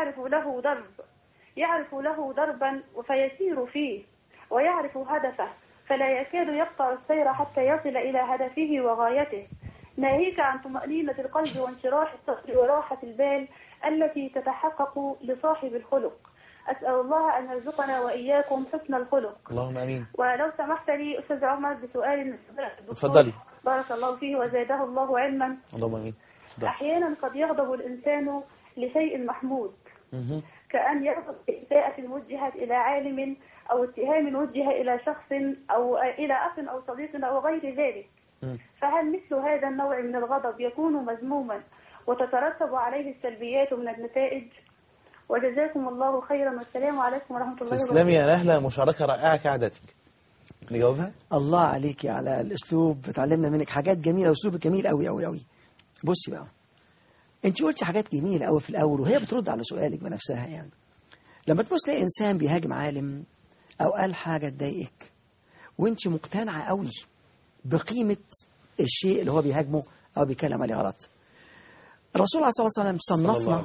يعرف له دربا فيسير فيه، ويعرف هدفه فلا يكاد يقطع السير حتى يصل إلى هدفه وغايته، ناهيك عن طمأنينة القلب وانشراح الصدر وراحة البال التي تتحقق لصاحب الخلق. أسأل الله أن يرزقنا وإياكم حسن الخلق. اللهم أمين. ولو سمحت لي أستاذ عمر بسؤال. اتفضلي. بارك الله فيه وزاده الله علما. اللهم أمين. أحيانا قد يغضب الإنسان لشيء محمود، كأن يغضب إساءة وجهت إلى عالم أو اتهام وجه إلى شخص أو إلى أخ أو صديق أو غير ذلك. فهل مثل هذا النوع من الغضب يكون مذموما وتترتب عليه السلبيات من النتائج؟ وجزاكم الله خيرا، والسلام عليكم ورحمة الله وبركاته. تسلمي يا نهلة، مشاركة رائعة كعادتك. نجاوبها؟ الله عليك على الأسلوب، بتعلمنا منك حاجات جميلة وأسلوبك جميل أوي أوي أوي. بصي بقى، أنت قلتي حاجات جميلة أوي في الأول وهي بترد على سؤالك بنفسها. يعني لما تبص تلاقي إنسان بيهاجم عالم أو قال حاجة تضايقك وأنت مقتنعة أوي بقيمة الشيء اللي هو بيهاجمه أو بيتكلم عليه غلط. الرسول عليه الصلاة والسلام صنفنا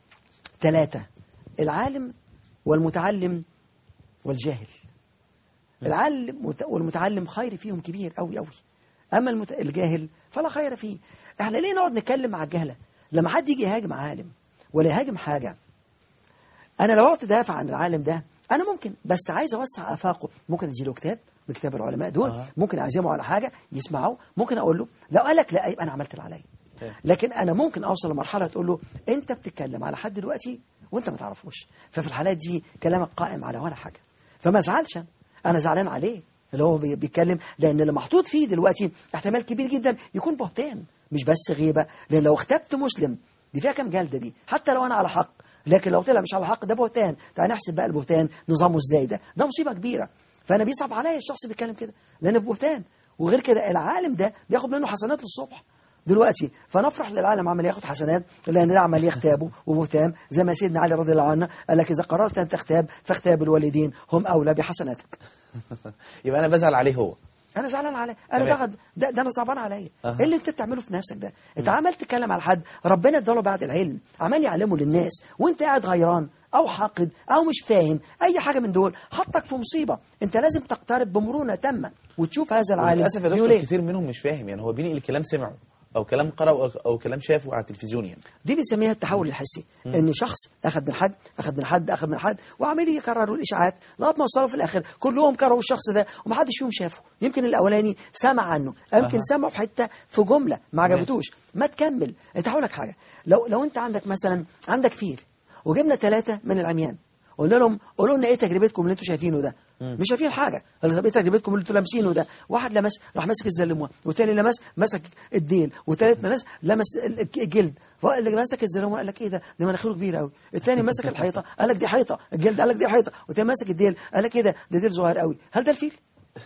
3: العالم والمتعلم والجاهل. العالم والمتعلم خير فيهم كبير أوي أوي، أما الجاهل فلا خير فيه. احنا ليه نقعد نتكلم مع الجهلة؟ لما حد يجي يهاجم عالم ولا يهاجم حاجة، أنا لو قعدت دافع عن العالم ده أنا ممكن، بس عايز أوسع آفاقه، ممكن أجيله كتاب من كتاب العلماء دول، ممكن أعزمه على حاجة يسمعه، ممكن أقول له لو قال لك لا يبقى أنا عملت اللي عليا. لكن أنا ممكن أوصل لمرحلة تقول له أنت بتتكلم على حد دلوقتي وأنت ما تعرفوش، ففي الحالات دي كلامك قائم على ولا حاجة، فما زعلش، أنا زعلان عليه اللي هو بيتكلم، لأن اللي محطوط فيه دلوقتي احتمال كبير جدا يكون بهتان مش بس غيبة. لأن لو اختبت مسلم دي فيها كام جلدة دي، حتى لو أنا على حق، لكن لو طلع مش على حق ده بهتان. تعال نحسب بقى البهتان نظامه ازاي، ده مصيبة كبيرة. فأنا بيصعب عليا الشخص بيتكلم كده لأن بهتان. وغير كده العالم ده بياخد منه حسنات للصبح دلوقتي، فنفرح للعالم عمال ياخد حسنات لأن ده عمال يغتابه وبهتان، زي ما سيدنا علي رضي الله عنه قال لك إذا قررت أن تغتاب فاغتاب الوالدين هم أولى بحسناتك. يبقى أنا بزعل عليه، هو أنا زعلان عليه، أنا ده أنا صعبان عليا. إيه اللي أنت بتعمله في نفسك ده؟ أنت عمال تتكلم على حد ربنا اداله بعد العلم عمال يعلمه للناس، وأنت قاعد غيران أو حاقد أو مش فاهم أي حاجة من دول، حطك في مصيبة. أنت لازم تقترب بمرونة تامة وتشوف هذا العالم. للأسف يا دكتور كتير منهم مش فاهم، يعني هو بينقل الكلام سمعه او كلام قرأه او كلام شافه على التلفزيون يعني. دي بنسميها التحول الحسي. ان شخص اخذ من حد وعمال يكرروا الاشاعات لغايه ما وصلوا في الاخر كلهم كرهوا الشخص ده ومحدش فيهم شافه. يمكن الاولاني سمع عنه، يمكن سمعه في حته في جمله ما عجبتوش، ما تكمل. انت هقول لك حاجه، لو انت عندك مثلا عندك فيل وجبنا 3 من العميان قلنا لهم قولوا لنا ايه تجربتكم اللي انتوا شايفينه ده؟ مش شايفين حاجه. طب ايه تجربتكم اللي انتوا لامسينه ده؟ واحد لمس راح ماسك الزلموه، والتاني مسك الديل، والتالت لمس الجلد، اللي مسك الزلموه قال لك ايه ده مناخيره كبيره قوي، التاني مسك الحيطه قال لك دي حيطه، الجلد قال لك دي حيطه، والتاني مسك الديل قال لك ايه ده ديل صغير قوي. هل ده الفيل؟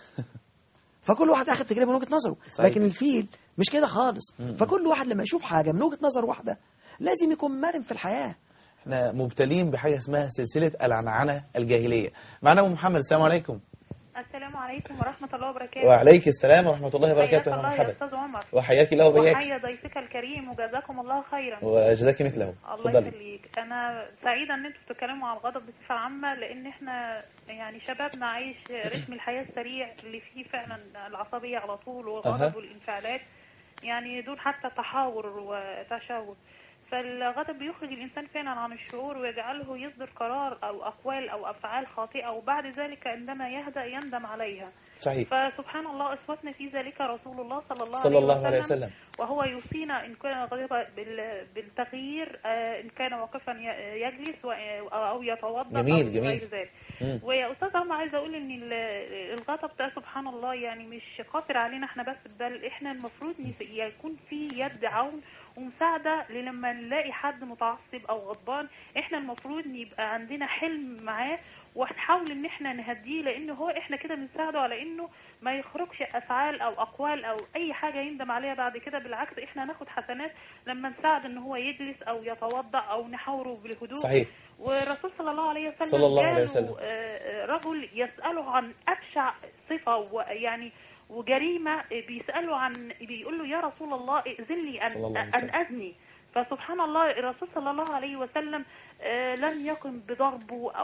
فكل واحد اخذ تجربه من وجهه نظره. صحيح. لكن الفيل مش كده خالص. فكل واحد لما يشوف حاجه من وجهه نظر واحده لازم يكون مرن في الحياه. احنا مبتلين بحاجه اسمها سلسله العنعنه الجاهليه. معنا ابو محمد. السلام عليكم. السلام عليكم ورحمة الله وبركاته. وعليك السلام ورحمة الله وبركاته. حياك الله يا أستاذ عمر. وحياك الله وبياك. وحيا ضيفك الكريم وجزاكم الله خيرا. وجزاك مثله. الله يخليك. أنا سعيدة إن أنتوا بتتكلموا عن الغضب بصفة عامة، لأن إحنا يعني شبابنا عايش رتم الحياة السريع اللي فيه فعلا العصبية على طول والغضب والانفعالات، يعني دول حتى تحاور وتشاور. فالغضب بيخرج الإنسان فعلا عن الشعور ويجعله يصدر قرار أو أقوال أو أفعال خاطئة، وبعد ذلك عندما يهدأ يندم عليها. صحيح. فسبحان الله أسوتنا في ذلك رسول الله صلى الله عليه وسلم، وهو يوصينا إن كان غاضبا بالتغيير، إن كان واقفا يجلس أو يتوضأ. جميل أو غير ذلك. ويا أستاذ عمر عايزة أقول إن الغضب ده سبحان الله يعني مش قاصر علينا إحنا بس، بل إحنا المفروض يكون في يد عون ومساعدة لما نلاقي حد متعصب أو غضبان. إحنا المفروض يبقى عندنا حلم معاه ونحاول إن إحنا نهديه، لأنه هو إحنا كده بنساعده على إنه ما يخرجش أفعال أو أقوال أو أي حاجة يندم عليها بعد كده. بالعكس إحنا ناخد حسنات لما نساعد إن هو يجلس أو يتوضأ أو نحاوره بالهدوء. صحيح. والرسول صلى الله عليه وسلم صلى الله عليه وسلم رجل يسأله عن أبشع صفة ويعني وجريمة، بيسأله بيقول له يا رسول الله ائذن لي أن أزني. فسبحان الله الرسول صلى الله عليه وسلم لم يقم بضربه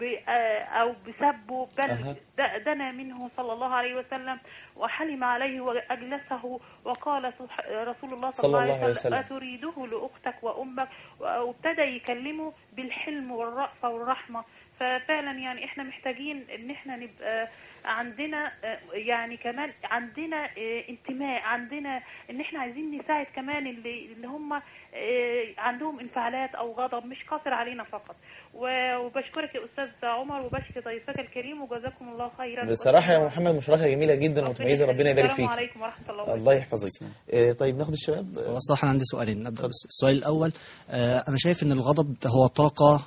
أو بسبه، بل دنا منه صلى الله عليه وسلم وحلم عليه وأجلسه وقال رسول الله صلى الله عليه وسلم أتريده لأختك وأمك، وابتدى يكلمه بالحلم والرأفة والرحمة. ففعلا يعني احنا محتاجين ان احنا نبقى عندنا يعني كمان عندنا انتماء، عندنا ان احنا عايزين نساعد كمان اللي هم عندهم انفعالات او غضب، مش قاصر علينا فقط. وبشكرك يا استاذ عمر وبشكر ضيفك الكريم وجزاكم الله خيرا. بصراحه يا محمد مشاركه جميله جدا ومتميزه، ربنا يبارك فيك. السلام عليكم ورحمه الله وبركاته. الله يحفظك. طيب ناخد الشباب. الصراحه انا عندي سؤالين. نبدا السؤال الاول. انا شايف ان الغضب هو طاقه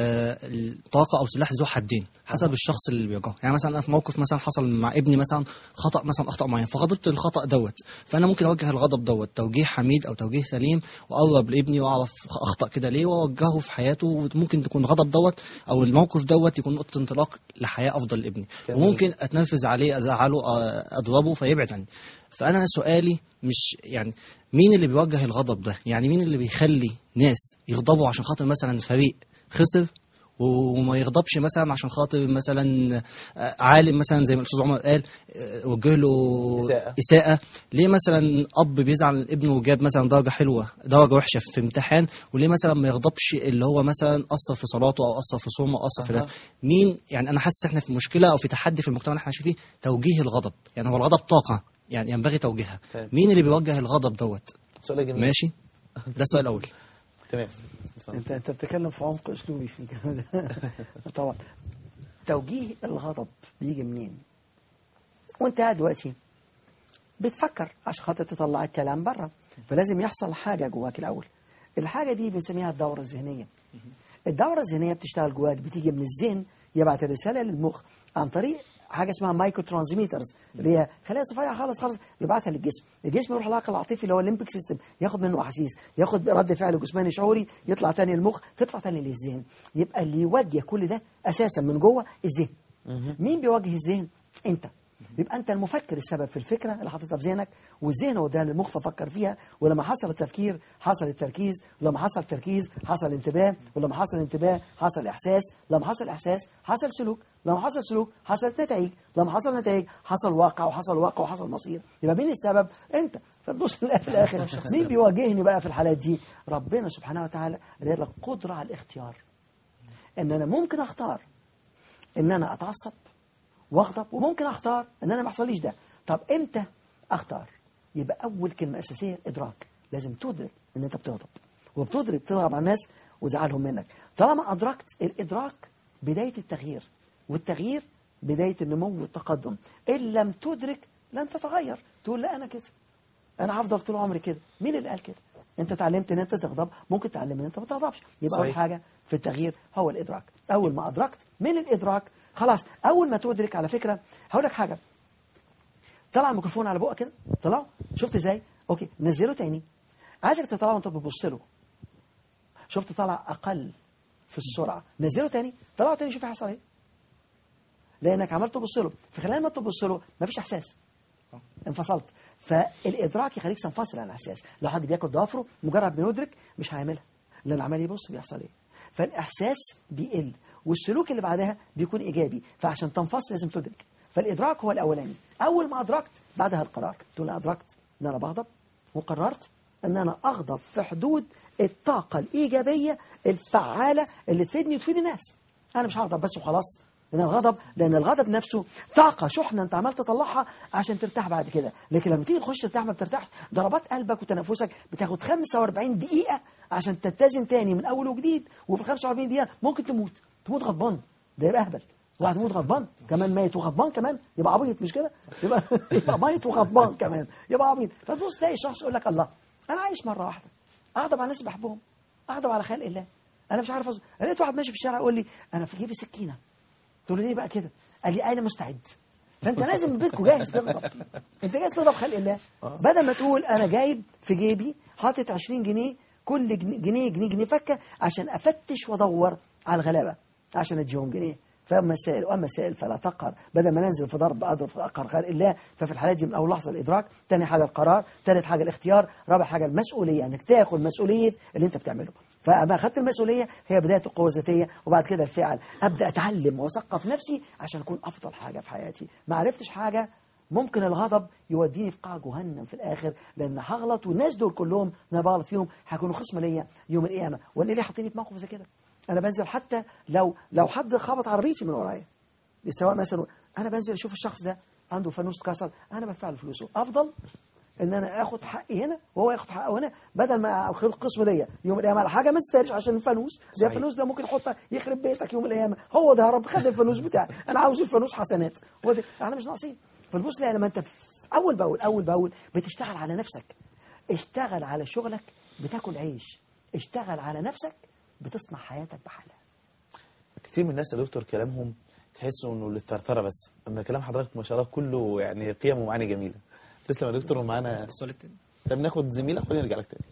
او سلاح ذو حدين حسب الشخص اللي بيواجهه. يعني مثلا انا في موقف مثلا حصل مع ابني مثلا اخطا معين، فغضبت الخطا دوت، فانا ممكن اوجه الغضب دوت توجيه حميد او توجيه سليم واقرب لابني واعرف اخطا كده ليه واوجهه في حياته. وممكن تكون الغضب دوت او الموقف دوت يكون نقطه انطلاق لحياه افضل لابني، وممكن اتنرفز عليه ازعله اضربه فيبعد عني. فانا سؤالي مش يعني مين اللي بيوجه الغضب ده؟ يعني مين اللي بيخلي ناس يغضبوا عشان خاطر مثلا فريق خسر، وما يغضبش مثلا عشان خاطر مثلا عالم مثلا زي ما الاستاذ عمر قال وجه له اساءه؟ ليه مثلا اب بيزعل ابنه وجاب مثلا درجه حلوه درجه وحشه في امتحان، وليه مثلا ما يغضبش اللي هو مثلا اثر في صلاته او اثر في صومه او اثر في ده؟ مين يعني انا حاسس احنا في مشكله او في تحدي في المجتمع اللي احنا عايشين فيه توجيه الغضب. يعني هو الغضب طاقه يعني ينبغي توجيهها. مين اللي بيوجه الغضب دوت؟ سؤال جميل. ماشي، ده السؤال الاول. تمام. انت بتتكلم في عمق اسلوبي في الكلام ده. طبعا توجيه الغضب بيجي منين؟ وانت قاعد دلوقتي بتفكر عشان خاطر تطلع الكلام بره، فلازم يحصل حاجه جواك الاول. الحاجه دي بنسميها الدوره الذهنيه. الدوره الذهنيه بتشتغل جواك، بتيجي من الذهن يبعت الرساله للمخ عن طريق حاجه اسمها مايكرو ترانسميترز اللي هي خلايا صفيحه خالص يبعتها للجسم. الجسم يروح العقل العاطفي اللي هو الليمبيك سيستم ياخد منه احاسيس، ياخد رد فعل جسماني شعوري، يطلع تاني المخ، تطلع تاني للذهن. يبقى اللي يوجه كل ده اساسا من جوه الذهن. مين بيوجه الذهن؟ انت. يبقى انت المفكر السبب في الفكره اللي حاططها في ذهنك، والذهن هو ده اللي المخ فكر فيها، ولما حصل التفكير حصل التركيز، ولما حصل تركيز حصل انتباه، ولما حصل انتباه حصل احساس، لما حصل احساس حصل سلوك، لما حصل سلوك حصلت نتائج، لما حصل نتائج حصل واقع وحصل مصير. يبقى مين السبب؟ انت. فتبص تلاقي في الاخر مين بيواجهني بقى في الحالات دي؟ ربنا سبحانه وتعالى اللي له القدره على الاختيار، ان انا ممكن اختار ان انا اتعصب واغضب، وممكن اختار ان انا ما يحصليش ده. طب امتى اختار؟ يبقى اول كلمه اساسيه الادراك. لازم تدرك ان انت بتغضب، وبتدرك تضغط على الناس وتزعلهم منك. طالما ادركت، الادراك بدايه التغيير، والتغيير بدايه النمو والتقدم. ان لم تدرك لن تتغير. تقول لا انا كده، انا هفضل طول عمري كده. مين اللي قال كده؟ انت اتعلمت ان انت تغضب، ممكن تتعلم ان انت ما تغضبش. يبقى اول حاجه في التغيير هو الادراك. اول ما ادركت من الادراك خلاص. اول ما تدرك، على فكره هقول لك حاجه، طلع الميكروفون على بقك كده، طلعه، شفت ازاي؟ اوكي، نزله تاني. عايزك تطلعه وانت بتبص له. شفت طلع اقل في السرعه، نزله تاني، طلعه تاني، شوف هيحصل ايه. لانك عمال تبص له، في خلال ما تبص له مفيش احساس، انفصلت. فالادراك يخليك تنفصل عن الاحساس. لو حد بياكل ضوافره، مجرد ما يدرك مش هيعملها، لان عمال يبص بيحصل ايه. فالاحساس بيقل، والسلوك اللي بعدها بيكون ايجابي. فعشان تنفصل لازم تدرك. فالادراك هو الاولاني. اول ما ادركت بعدها القرار. تقول انا ادركت ان انا بغضب، وقررت ان انا اغضب في حدود الطاقه الايجابيه الفعاله اللي تفيدني وتفيد الناس. انا مش هغضب بس وخلاص. لأن الغضب نفسه طاقة، شحنة أنت عمال تطلعها عشان ترتاح بعد كده. لكن لما تيجي تخش ترتاح ما بترتاحش. ضربات قلبك وتنفسك بتاخد 45 دقيقة عشان تتزن تاني من أول وجديد. وفي 45 دقيقة ممكن تموت غضبان. ده يبقى أهبل. واحد يموت غضبان كمان، ميت وغضبان كمان، يبقى عبيط. مش كده؟ يبقى ميت وغضبان كمان، يبقى عبيط. فتبص تلاقي شخص يقول لك الله، أنا عايش مرة واحدة أغضب على الناس بحبهم، أغضب على خلق الله، أنا مش عارف لقيت واحد ماشي في الشارع يقول لي أنا في جيبي سكينة. تقول ليه بقى كده؟ قال لي أنا مستعد. فأنت لازم من بيتكم جاهز تغضب. أنت جاهز تغضب خلق الله. بدل ما تقول أنا جايب في جيبي حاطط 20 جنيه، كل جنيه فكة عشان أفتش وأدور على الغلابة عشان أديهم جنيه. فأما السائل فلا تقهر. بدل ما ننزل في ضرب أضرب في أقهر خلق الله. ففي الحالات دي من أول لحظة الإدراك، تاني حاجة القرار، ثالث حاجة الاختيار، رابع حاجة المسؤولية، أنك تاخد مسؤولية اللي أنت بتعمله. فأما أخذت المسؤولية هي بداية القوة الذاتية، وبعد كده الفعل. أبدأ أتعلم وأثقف نفسي عشان أكون أفضل حاجة في حياتي. ما عرفتش حاجة، ممكن الغضب يوديني في قاع جهنم في الآخر، لأن هغلط والناس دول كلهم أنا بغلط فيهم هيكونوا خصم ليا يوم القيامة. وأنا ليه حاطيني في موقف زي كده؟ أنا بنزل حتى لو حد خبط عربيتي من ورايا، سواء مثلا أنا بنزل أشوف الشخص ده عنده فانوس اتكسر، أنا بدفع له فلوسه. أفضل ان انا اخد حقي هنا وهو ياخد حقه هنا، بدل ما اخد قسم ليا يوم القيامه على حاجه ما تستاهلش عشان الفانوس. زي الفانوس ده ممكن يحطها يخرب بيتك يوم القيامه. هو ده يا رب خد الفانوس بتاعي، انا عاوز الفانوس حسنات. هو ده احنا مش ناقصين. فالبص لما انت اول باول بتشتغل على نفسك، اشتغل على شغلك بتاكل عيش، اشتغل على نفسك بتصنع حياتك بحالها. كتير من الناس يا دكتور كلامهم تحسوا انه للثرثره بس، اما كلام حضرتك ما شاء الله كله يعني قيم ومعاني جميله. تسلم يا دكتور. ومعانا السؤال التاني. طب ناخد زميلك ونرجع لك تاني.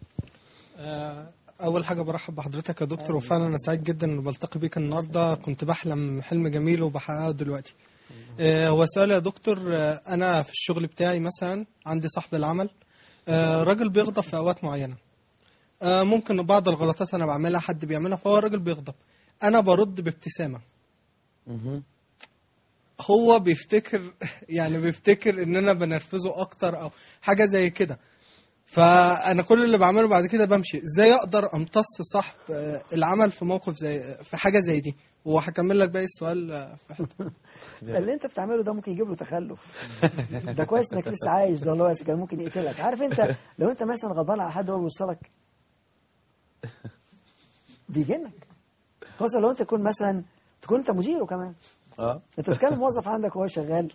اول حاجه برحب بحضرتك يا دكتور، وفعلا انا سعيد جدا ان بلتقي بيك النهارده. كنت بحلم حلم جميل وبحققه دلوقتي. هو سؤال يا دكتور، انا في الشغل بتاعي مثلا عندي صاحب العمل راجل بيغضب في اوقات معينه. ممكن بعض الغلطات انا بعملها حد بيعملها، فهو الراجل بيغضب، انا برد بابتسامه. هو بيفتكر ان انا بنرفزه اكتر او حاجه زي كده. فانا كل اللي بعمله بعد كده بمشي. ازاي اقدر امتص صاحب العمل في موقف في حاجه زي دي؟ وهكمل لك باقي السؤال في حته. اللي انت بتعمله ده ممكن يجيب له تخلف. ده كويس انك لسه عايش، ده والله كان ممكن يقتلك. عارف انت لو انت مثلا غضبان على حد وهو بيوصلك بيجنك، خاصه لو انت تكون انت مديره كمان. انت بتكلم موظف عندك وهو شغال،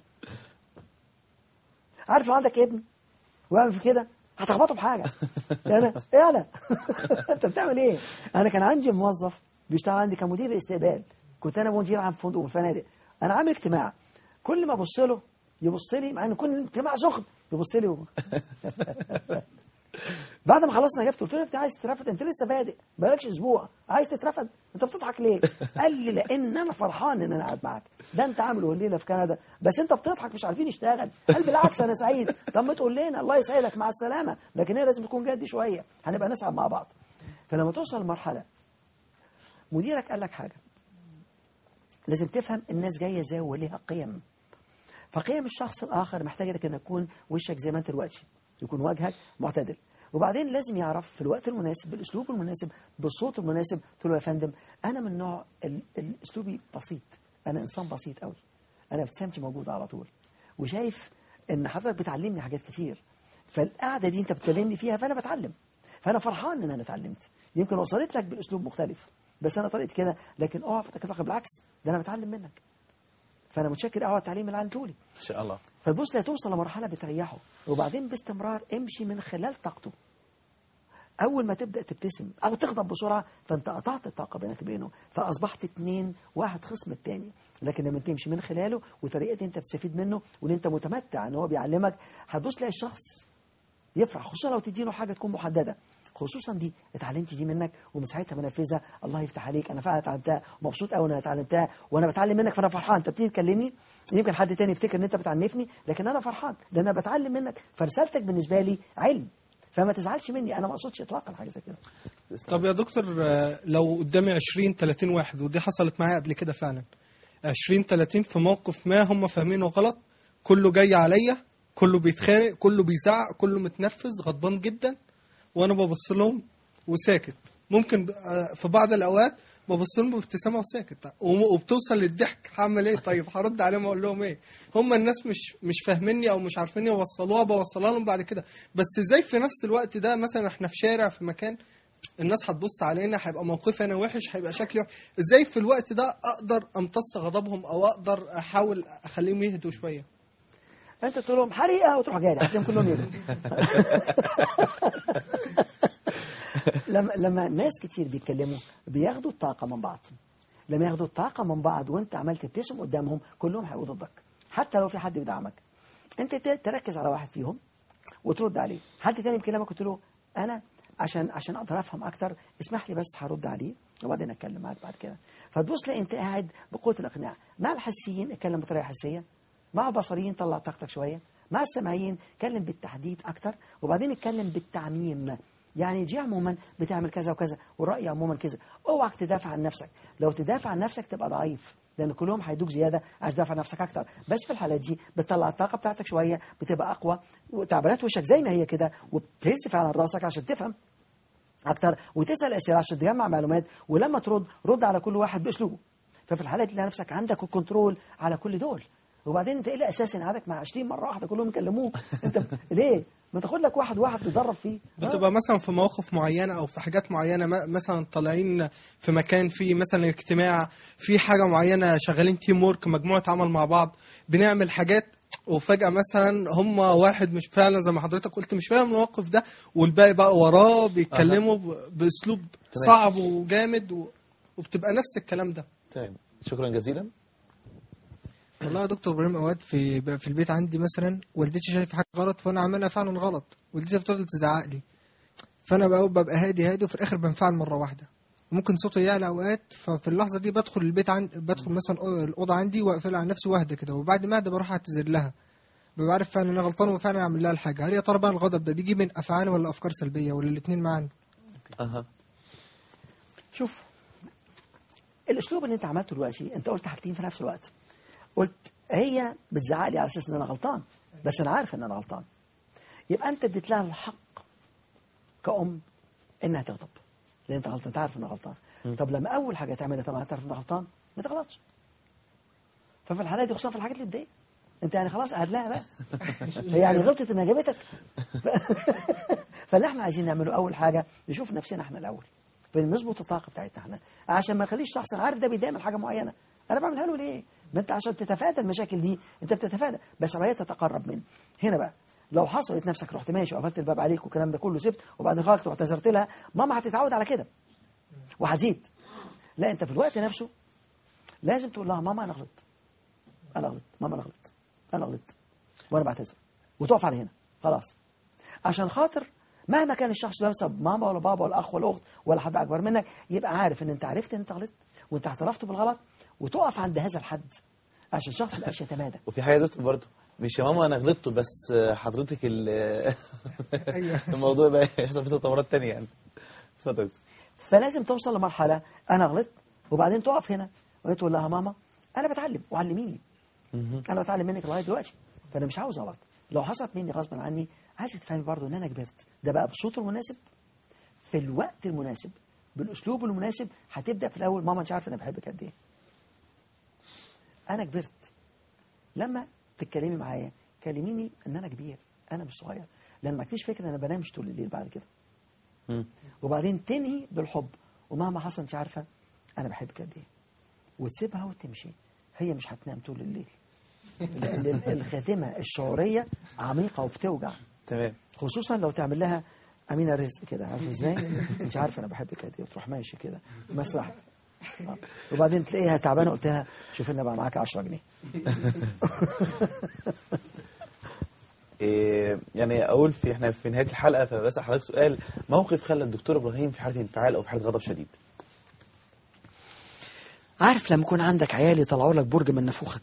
عارف لو عندك ابن ويعمل في كده هتخبطه بحاجه. انا انت بتعمل ايه؟ انا كان عندي موظف بيشتغل عندي كمدير استقبال، كنت انا مدير عام فندق وفنادق. انا عامل اجتماع، كل ما ابص له يبص لي، مع ان كل الاجتماع سخن يبص لي بعد ما خلصنا جبت قلت له انت عايز تترفد؟ انت لسه بادئ بقالكش اسبوع، عايز تترفد؟ انت بتضحك ليه؟ قال لي لان انا فرحان ان انا قاعد معاك، ده انت عامله الليله في كندا بس انت بتضحك مش عارفين نشتغل. قال بالعكس انا سعيد. طب ما تقول لنا الله يسعدك مع السلامه، لكن هي لازم تكون جدي شويه، هنبقى نسعد مع بعض. فلما توصل لمرحله مديرك قال لك حاجه، لازم تفهم الناس جايه ازاي وليها قيم. فقيم الشخص الاخر محتاجه انك تكون وشك زي ما انت دلوقتي يكون وجهك معتدل. وبعدين لازم يعرف في الوقت المناسب بالاسلوب المناسب بالصوت المناسب. تقول له يا فندم انا من نوع اسلوبي بسيط، انا انسان بسيط قوي، انا ابتسامتي موجوده على طول، وشايف ان حضرتك بتعلمني حاجات كتير، فالقعده دي انت بتكلمني فيها فانا بتعلم، فانا فرحان ان انا اتعلمت. يمكن وصلت لك باسلوب مختلف بس انا طريقتي كده، لكن اقف بالعكس، ده انا بتعلم منك، فانا متشكر قوي على التعليم اللي علمته لي ان شاء الله. فتبص لا توصل لمرحله بتريحه، وبعدين باستمرار امشي من خلال طاقته. اول ما تبدا تبتسم او تغضب بسرعه فانت قطعت الطاقه بينك وبينه، فاصبحت 2 واحد خصم الثاني. لكن لما تمشي من خلاله وطريقه انت بتستفيد منه وان انت متمتع ان هو بيعلمك، هتبص تلاقي الشخص يفرح، خصوصا لو تديله حاجه تكون محدده، خصوصا دي اتعلمت دي منك ومن ساعتها بنفذها، الله يفتح عليك، انا فعلا اتعلمتها ومبسوط قوي ان انا اتعلمتها وانا بتعلم منك، فانا فرحان. انت بتيجي تكلمني يمكن حد تاني يفتكر ان انت بتعنفني، لكن انا فرحان لان انا بتعلم منك، فرسالتك بالنسبه لي علم، فما تزعلش مني، انا ما اقصدش اطلاقا حاجه زي كده. طب يا دكتور، لو قدامي 20-30 واحد، ودي حصلت معايا قبل كده فعلا، 20-30 في موقف ما هم فاهمينه غلط، كله جاي عليا، كله بيتخانق، كله بيزعق، كله متنرفز غضبان جدا، وانا ببص لهم وساكت. ممكن في بعض الاوقات ببص لهم بابتسامه وساكت، وبتوصل للضحك. هعمل ايه طيب؟ هرد عليهم اقول لهم ايه؟ هم الناس مش فاهميني او مش عارفين يوصلوها، بوصلها لهم بعد كده. بس ازاي في نفس الوقت ده مثلا احنا في شارع في مكان الناس هتبص علينا، هيبقى موقفي انا وحش، هيبقى شكلي وحش، ازاي في الوقت ده اقدر امتص غضبهم او اقدر احاول اخليهم يهدوا شويه؟ انت تقول لهم حريقه وتروح جاري هتلاقيهم كلهم يجروا. لما ناس كتير بيتكلموا بياخدوا الطاقه من بعض، لما ياخدوا الطاقه من بعض وانت عملت تبتسم قدامهم كلهم هيبقوا ضدك، حتى لو في حد بيدعمك. انت تركز على واحد فيهم وترد عليه. حد تاني بيكلمك قلت له انا عشان اقدر افهم اكتر اسمح لي بس هرد عليه وبعدين اتكلم معاك بعد كده. فتبص لي انت قاعد بقوه الاقناع. مع الحسيين اتكلم بطريقه حسيه، مع البصريين طلع طاقتك شويه، مع السمعيين اتكلم بالتحديد اكتر، وبعدين اتكلم بالتعميم. يعني دي عموما بتعمل كذا وكذا، والرأي عموما كذا. اوعك تدافع عن نفسك، لو تدافع عن نفسك تبقى ضعيف، لان كلهم هيدوك زياده عشان تدافع عن نفسك اكتر. بس في الحالات دي بتطلع الطاقه بتاعتك شويه، بتبقى اقوى، وتعبيرات وشك زي ما هي كده، وبتهز فعلا راسك عشان تفهم اكتر، وتسال اسئله عشان تجمع معلومات، ولما ترد رد على كل واحد باسلوبه. ففي الحالات دي نفسك عندك الكنترول على كل دول. وبعدين انت ايه الاساس ان قعدك مع 20 مره واحده كلهم يكلموك؟ انت ليه ما تاخد لك واحد تدرب فيه؟ بتبقى مثلا في مواقف معينه او في حاجات معينه، مثلا طالعين في مكان فيه مثلا اجتماع، في حاجه معينه شغالين تيم وورك، مجموعه عمل مع بعض، بنعمل حاجات، وفجاه مثلا هم واحد مش فعلا زي ما حضرتك قلت مش فاهم الموقف ده، والباقي بقى وراه بيتكلموا باسلوب صعب وجامد، وبتبقى نفس الكلام ده. طيب شكرا جزيلا. والله يا دكتور ابراهيم، اوقات في البيت عندي مثلا والدتي شايفه حاجه غلط وانا عاملها فعلا غلط، والدتي بتفضل تزعق لي، فانا ببقى هادي وفي الاخر بنفعل مره واحده، وممكن صوتي يعلى اوقات. ففي اللحظه دي بدخل البيت بدخل مثلا الاوضه عندي واقفل على نفسي واهدى كده، وبعد ما اهدى بروح اعتذر لها، ببقى عارف فعلا ان انا غلطان وفعلا اعمل لها الحاجه. هل يا ترى بقى الغضب ده بيجي من افعال ولا افكار سلبيه ولا الاثنين معا؟ شوف الاسلوب اللي انت عملته دلوقتي، انت قلت حاجتين في نفس الوقت. قلت هي بتزعق لي على اساس ان انا غلطان، بس انا عارف ان انا غلطان، يبقى انت اديت لها الحق كأم انها تغضب لان انت غلطان، انت عارف انها غلطان. طب لما اول حاجه تعملها طبعا تعرف انها غلطان ما تغلطش. ففي الحالات دي خصوصا في الحاجات اللي بتضايق انت يعني خلاص قاعد لها بقى هي يعني غلطت انها جابتك. فاللي احنا عايزين نعمله اول حاجه نشوف نفسنا احنا الاول، بنظبط الطاقه بتاعتنا احنا، عشان ما نخليش شخص عارف ده بيعمل حاجه معينه انا بعملها له ليه؟ ما انت عشان تتفادى المشاكل دي انت بتتفادى، بس عمليه تتقرب منه. هنا بقى لو حصلت نفسك رحت ماشي وقفلت الباب عليك والكلام ده كله سبت وبعدين خرجت واعتذرت لها، ماما هتتعود على كده وهتزيد. لا انت في الوقت نفسه لازم تقول لها ماما انا غلطت، ماما انا غلطت وانا بعتذر، وتقف على هنا خلاص، عشان خاطر مهما كان الشخص ده بسبب ماما ولا بابا ولا اخ ولا اخت ولا حد اكبر منك، يبقى عارف ان انت عرفت ان انت غلطت وانت اعترفت بالغلط، وتقف عند هذا الحد عشان الشخص ما يبقاش يتمادى. وفي حاجه دكتور برضه، مش يا ماما انا غلطت بس حضرتك الموضوع بقى يحصل فيه تطورات ثانيه يعني. اتفضل. فلازم توصل لمرحله انا غلطت، وبعدين تقف هنا وتقول لها ماما انا بتعلم وعلميني، انا بتعلم منك لغايه دلوقتي، فانا مش عاوز اغلط، لو حصلت مني غصبا عني، عايز تفهمي برضه ان انا كبرت. ده بقى بالصوت المناسب، في الوقت المناسب، بالاسلوب المناسب. هتبدا في الاول ماما انت عارفه انا بحبك قد ايه. انا كبرت. لما تتكلمي معايا كلميني ان انا كبير، انا مش صغير. لان ما عنديش فكره انا بنامش طول الليل بعد كده. وبعدين تنهي بالحب، ومهما حصل انت عارفه انا بحبك قد ايه، وتسيبها وتمشي. هي مش هتنام طول الليل، لان الخاتمه الشعوريه عميقه وبتوجع. تمام. خصوصا لو تعمل لها امينه رزق كده، عارفه ازاي؟ انت عارفه انا بحبك قد ايه، وتروح ماشي كده مسرح. وبعدين تلاقيها تعبانه، قلت لها شوف لنا بقى معاك 10 جنيه. يعني اقول احنا في نهايه الحلقه، فبسال حضرتك سؤال: موقف خلى الدكتور ابراهيم في حاله انفعال او في حاله غضب شديد؟ عارف لما يكون عندك عيال يطلعوا لك برج من نافوخك،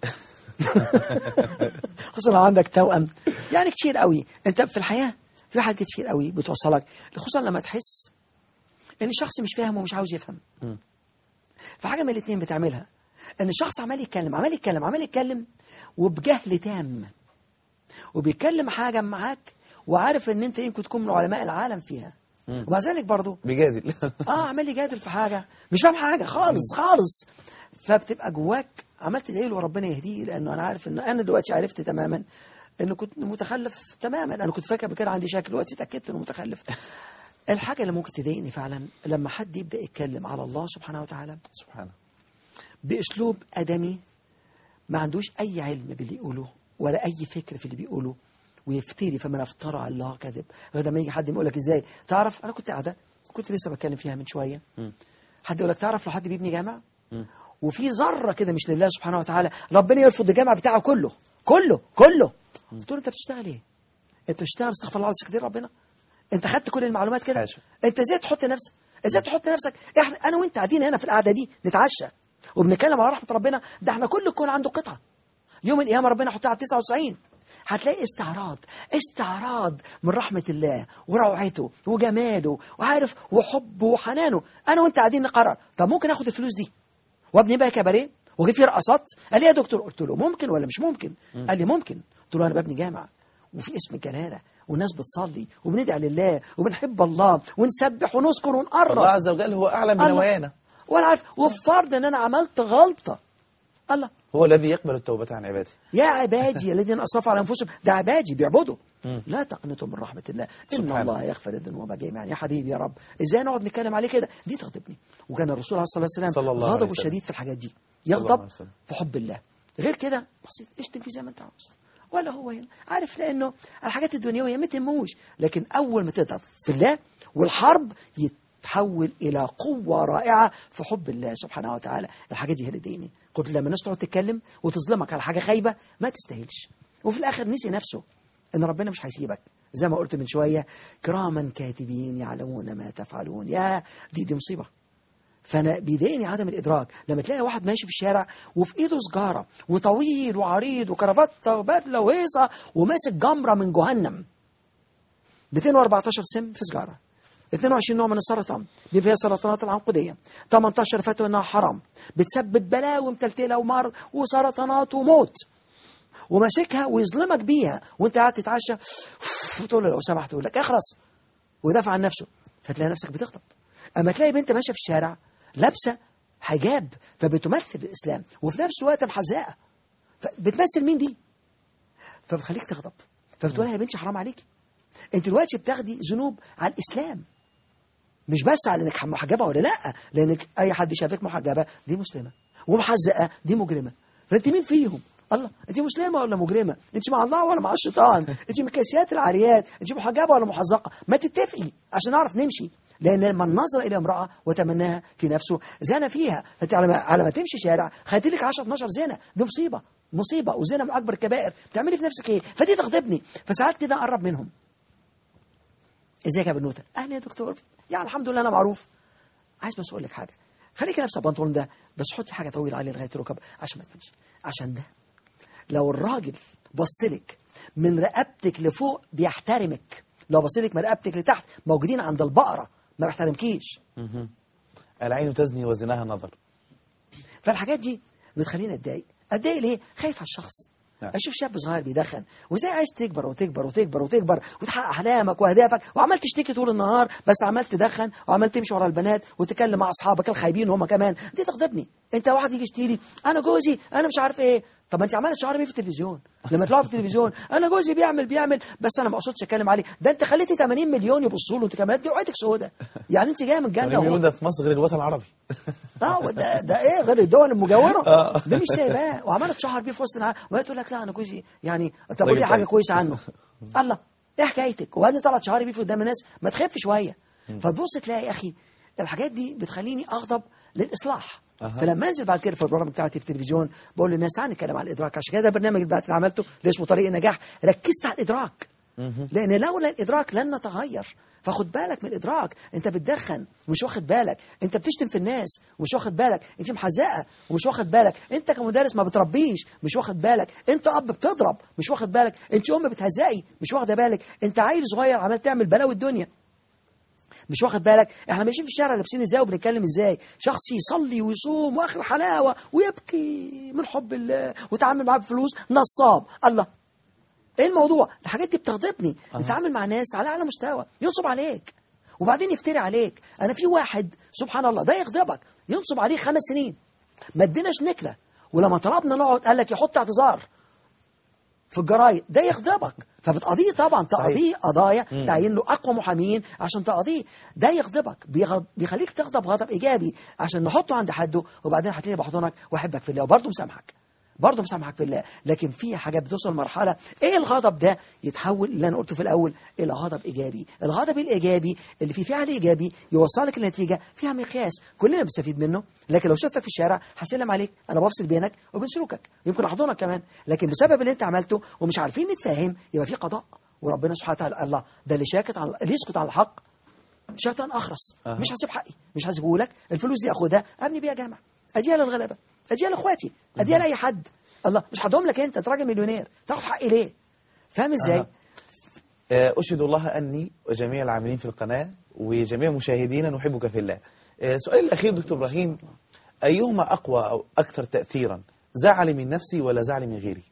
خصوصا لو عندك توأم، يعني كتير قوي. انت في الحياه في حاجات كتير قوي بتوصلك، خصوصا لما تحس ان الشخص مش فاهم ومش عاوز يفهم. فحاجه من الاثنين بتعملها، ان الشخص عمال يتكلم عمال يتكلم عمال يتكلم وبجهل تام، وبيتكلم حاجه معاك وعارف ان انت يمكن تكون من علماء العالم فيها، ومع ذلك برضه بيجادل. عمال يجادل في حاجه مش فاهم حاجه خالص خالص. فبتبقى جواك عمال تدعي له ربنا يهديه، لانه انا عارف ان انا دلوقتي عرفت تماما انه كنت متخلف تماما. انا كنت فاكر بكده عندي شكل، دلوقتي اتاكدت انه متخلف. الحاجه اللي ممكن تضايقني فعلا لما حد يبدا يتكلم على الله سبحانه وتعالى باسلوب ادمي، ما عندوش اي علم باللي يقوله ولا اي فكر في اللي بيقوله، ويفتري. فمن افترى على الله كذب. غدا ما يجي حد يقول لك ازاي تعرف، انا كنت قاعده كنت لسه بتكلم فيها من شويه، حد يقول لك تعرف لو حد بيبني جامع وفي ذره كده مش لله سبحانه وتعالى، ربنا يرفض الجامع بتاعه كله كله كله. قلت له انت بتشتغل ايه؟ انت بتشتغل استغفر الله العظيم كتير ربنا؟ انت خدت كل المعلومات كده؟ انت ازاي تحط نفسك؟ ازاي تحط نفسك؟ انا وانت قاعدين هنا في القعده دي نتعشى وبنتكلم على رحمه ربنا، ده احنا كل الكون عنده قطعه. يوم القيامه ربنا يحطها على 99. هتلاقي استعراض من رحمه الله وروعته وجماله وعارف وحبه وحنانه. انا وانت قاعدين نقرر، طب ممكن اخد الفلوس دي وابني بقى كباريه واجيب فيه رقصات؟ قال لي يا دكتور، قلت له ممكن ولا مش ممكن؟ قال لي ممكن. قلت له انا ببني جامع وفي اسم الجلاله والناس بتصلي وبندعي لله وبنحب الله ونسبح ونذكر ونقرب. الله عز وجل هو اعلم بنوايانا، وانا عارف. وفرض ان انا عملت غلطه، الله هو الذي يقبل التوبه عن عباده. يا عبادي الذين اسرفوا على انفسهم، ده عبادي بيعبدوا. لا تقنطوا من رحمه الله ان الله يغفر الذنوب جميعا. يا حبيبي يا رب، ازاي نقعد نتكلم عليه كده؟ دي تغضبني. وكان الرسول عليه الصلاه والسلام غضبه شديد في الحاجات دي، يغضب في حب الله. غير كده بسيط، اشتم فيه زي ما انت عاوز، ولا هو هنا عارف، لانه الحاجات الدنيويه ما تهموش. لكن اول ما تضعف في الله والحرب يتحول الى قوه رائعه في حب الله سبحانه وتعالى. الحاجات دي هي اللي تضايقني. قلت لما الناس تقعد تتكلم وتظلمك على حاجه خايبه ما تستاهلش، وفي الاخر نسي نفسه ان ربنا مش هيسيبك. زي ما قلت من شويه، كراما كاتبين يعلمون ما تفعلون. يا دي مصيبه. فانا بيضايقني عدم الادراك لما تلاقي واحد ماشي في الشارع وفي ايده سجاره وطويل وعريض وكرافته وبدله وهيصه وماسك جمره من جهنم 214 سم في سجاره، 22 نوع من السرطان، دي فيها سرطانات العنقوديه، 18 فتوى انها حرام، بتسبب بلاوي متلتله ومرض وسرطانات وموت، وماسكها ويظلمك بيها وانت قاعد تتعشى وتقول له لو سمحت، يقول لك اخرس ويدافع عن نفسه. فتلاقي نفسك بتغضب. اما تلاقي بنت ماشيه في الشارع لابسه حجاب فبتمثل الاسلام وفي نفس الوقت محزقه، بتمثل مين دي؟ فبتخليك تغضب، فبتقول لها يا بنتي حرام عليكي، انت دلوقتي بتاخدي ذنوب على الاسلام، مش بس على انك محجبه ولا لا، لانك اي حد شافك محجبه دي مسلمه ومحزقه دي مجرمه. فانت مين فيهم؟ الله، انت مسلمه ولا مجرمه؟ انت مع الله ولا مع الشيطان؟ انت من كاسيات العاريات؟ انت محجبه ولا محزقه؟ ما تتفقي عشان نعرف نمشي. لأن من نظر إلى امرأة وتمناها في نفسه زنا فيها. فأنت على ما تمشي شارع خدت لك 10 12 زنا، دي مصيبة وزنا من أكبر الكبائر. بتعملي في نفسك إيه؟ فدي تغضبني. فساعات كده أقرب منهم، ازيك يا بنوته؟ أهلا يا دكتور. يعني الحمد لله أنا معروف. عايز بس أقول لك حاجة، خليكي لابسة البنطلون ده بس حطي حاجة طويلة عليه لغاية الركب عشان ما تبانش. عشان ده لو الراجل بصلك من رقبتك لفوق بيحترمك، لو بصلك من رقبتك لتحت موجودين عند البقرة ما بيحترمكيش. العين تزني وزناها نظر. فالحاجات دي بتخليني اتضايق ليه؟ خايف على الشخص، اشوف شاب صغير بيدخن وازاي عايز تكبر وتكبر وتكبر وتكبر وتحقق احلامك واهدافك، وعمال تشتكي طول النهار بس عمال تدخن وعمال تمشي ورا البنات وتتكلم مع اصحابك الخايبين وهم كمان. دي تغضبني. انت واحد يجي يشتكي لي انا جوزي انا مش عارف ايه، طب ما انت عماله تشعري بيه في التلفزيون لما تطلعوا في التلفزيون انا جوزي بيعمل بس انا ما اقصدش اتكلم عليه. ده انت خليتي 80 مليون يبصوا له، انت كمان دي وقعتك سودة. يعني انت جايه من الجنه 80 مليون ده في مصر غير الوطن العربي. ده ايه غير الدول المجاوره. ده مش سايباه وعماله تشهر بيه في وسط العالم، وهي تقول لك لا انا جوزي يعني طب قول لي حاجه كويسه عنه. الله ايه حكايتك؟ وبعدين طلعت شهري بيه في قدام الناس، ما تخف شويه. فتبص تلاقي يا اخي الحاجات دي بتخليني اغضب للاصلاح. فلما انزل بعد كده في البرامج بتاعتي في التلفزيون بقول للناس تعالى نتكلم على الادراك. عشان كده البرنامج اللي عملته اللي اسمه طريق النجاح ركزت على الادراك، لان لولا الادراك لن نتغير. فخد بالك من الادراك. انت بتدخن ومش واخد بالك، انت بتشتم في الناس ومش واخد بالك، انت محزقه ومش واخد بالك، انت كمدرس ما بتربيش مش واخد بالك، انت اب بتضرب مش واخد بالك، انت ام بتهزقي مش واخده بالك، انت عيل صغير عمال تعمل بلاوي الدنيا مش واخد بالك. احنا ماشيين في الشارع لابسين ازاي وبنتكلم ازاي. شخص يصلي ويصوم واخر حلاوه ويبكي من حب الله وتعامل معاه بفلوس نصاب. الله ايه الموضوع؟ الحاجات دي بتغضبني. نتعامل مع ناس على اعلى مستوى ينصب عليك وبعدين يفتري عليك. انا في واحد سبحان الله ده يغضبك ينصب عليه 5 سنين ما اديناش نكله، ولما طلبنا نقعد قال لك يحط اعتذار في الجرايد. ده يغضبك فبتقضيه طبعا. تقضيه قضايا تعين له اقوى محامين عشان تقضيه. ده يغضبك بيخليك تغضب غضب ايجابي عشان نحطه عند حده، وبعدين هتلاقيني بحضنك واحبك في الله وبرضه مسامحك في الله. لكن في حاجات بتوصل مرحله ايه الغضب ده يتحول اللي انا قلته في الاول الى غضب ايجابي. الغضب الايجابي اللي فيه فعل ايجابي يوصلك لنتيجه فيها مقياس كلنا بنستفيد منه. لكن لو شفتك في الشارع هسلم عليك، انا بفصل بينك وبين سلوكك، يمكن احضنك كمان، لكن بسبب اللي انت عملته ومش عارفين نتفاهم يبقى في قضاء. وربنا سبحانه وتعالى الله ده اللي يسكت عن الحق شيطان اخرس. مش هسيب حقي، مش هسيبه لك. الفلوس دي اخدها ابني بيها جامع، اديها للغلابه، اديها لاخواتي، اديها لاي حد. الله مش هدوم لك انت راجل مليونير تاخد حقي ليه؟ فاهم ازاي؟ اشهد الله اني وجميع العاملين في القناه وجميع مشاهدينا نحبك في الله. سؤالي الاخير دكتور ابراهيم، ايهما اقوى او اكثر تاثيرا، زعلي من نفسي ولا زعلي من غيري؟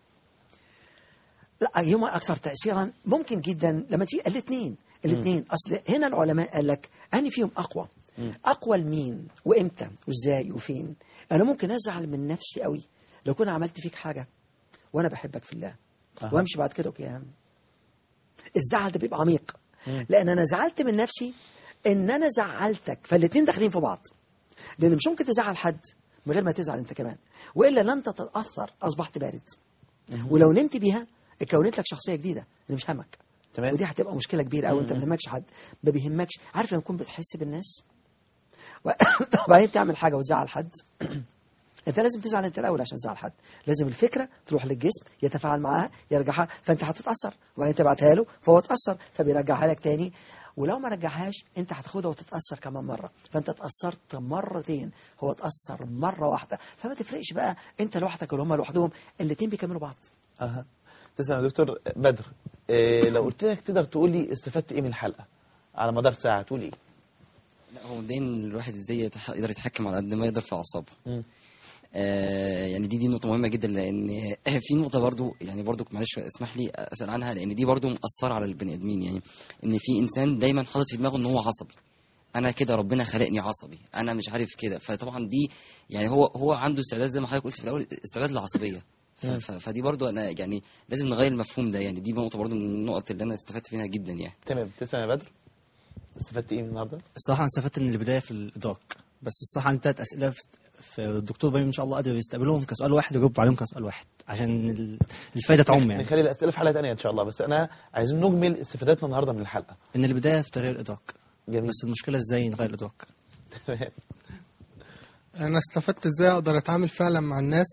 لا ايهما اكثر تاثيرا ممكن جدا لما تيجي الاثنين. اصل هنا العلماء قال لك اني فيهم اقوى لمين وامتى وازاي وفين. انا ممكن ازعل من نفسي قوي لو كنت عملت فيك حاجه وانا بحبك في الله وامشي بعد كده اوكي. الزعل ده بيبقى عميق لان انا زعلت من نفسي ان انا زعلتك، فالاثنين داخلين في بعض. لان مش ممكن تزعل حد من غير ما تزعل انت كمان، والا لن تتاثر، اصبحت بارد. ولو نمت بيها اتكونت لك شخصيه جديده اللي مش همك. تمام. ودي هتبقى مشكله كبيره قوي. انت ما بيهمكش حد، ما بيهمكش. عارف لما تكون بتحس بالناس وبعدين تعمل حاجه وتزعل حد انت لازم تزعل انت الاول عشان تزعل حد. لازم الفكره تروح للجسم يتفاعل معاها يرجعها، فانت هتتاثر وبعدين تبعتها له فهو اتاثر فبيرجعها لك تاني. ولو ما رجعهاش انت هتاخدها وتتاثر كمان مره، فانت اتاثرت مرتين هو اتاثر مره واحده. فما تفرقش بقى انت لوحدك ولا هم لوحدهم، الاثنين بيكملوا بعض. تسلم يا دكتور بدر. لو قلت لك تقدر تقول لي استفدت ايه من الحلقه على مدار ساعه تقول ايه؟ لا هو مبدئيا الواحد ازاي يقدر يتحكم على قد ما يقدر في اعصابه. يعني دي نقطة مهمة جدا، لأن في نقطة برضو يعني برضو معلش اسمح لي أسأل عنها، لأن دي برضو مأثرة على البني آدمين. يعني إن في إنسان دايما حاطط في دماغه إن هو عصبي، أنا كده ربنا خلقني عصبي، أنا مش عارف كده. فطبعا دي يعني هو عنده استعداد زي ما حضرتك قلت في الأول، استعداد للعصبية. فدي برضو أنا يعني لازم نغير المفهوم ده. يعني دي نقطة برضو من النقط اللي أنا استفدت منها جدا يعني. تمام. تسلم يا بدر. استفدت إيه النهارده؟ الصراحة أنا استفدت إن البداية في الإدراك، بس الصراحة أنت 3 أسئلة في الدكتور باين ان شاء الله قادر يستقبلهم كسؤال واحد ويجاوب عليهم كسؤال واحد عشان الفايده تعم. يعني نخلي الاسئله في حلقه ثانيه ان شاء الله، بس انا عايزين نجمل استفاداتنا النهارده من الحلقه. ان البدايه في تغيير الادراك. جميل. بس المشكله ازاي نغير الادراك. تمام. انا استفدت ازاي اقدر اتعامل فعلا مع الناس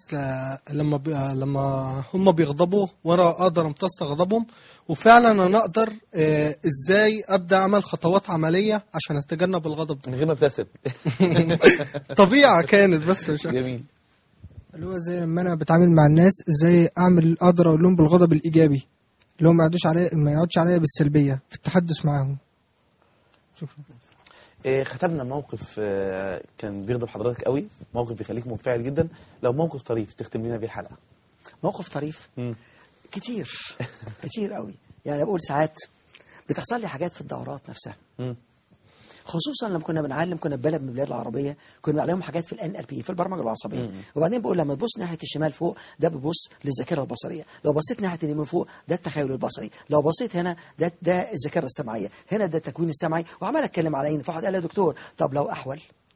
لما هم بيغضبوا وانا اقدر امتص غضبهم، وفعلا انا اقدر ازاي ابدا اعمل خطوات عمليه عشان اتجنب الغضب ده من غير ما ابتسم. طبيعه كانت بس مش اكتر. جميل. اللي هو زي لما انا بتعامل مع الناس ازاي اقدر اقول لهم بالغضب الايجابي، اللي هو ما يقعدش عليا بالسلبيه في التحدث معاهم. شكرا. ختمنا موقف كان بيغضب حضرتك قوي، موقف بيخليك منفعل جدا. لو موقف طريف تختم لنا بيه الحلقه. موقف طريف كتير كتير قوي. يعني بقول ساعات بتحصل لي حاجات في الدورات نفسها، خصوصا لما كنا بنعلم، كنا في بلد من البلاد العربيه، كنا بنعلمهم حاجات في NLP في البرمجه العصبيه. وبعدين بقول لما تبص ناحيه الشمال فوق ده بتبص للذاكره البصريه، لو بصيت ناحيه اليمين فوق ده التخيل البصري، لو بصيت هنا ده الذاكره السمعيه، هنا ده التكوين السمعي. وعمال اتكلم على عيني، فواحد قال لي يا دكتور طب لو احول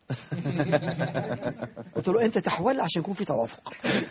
قلت له انت تحول عشان يكون في توافق.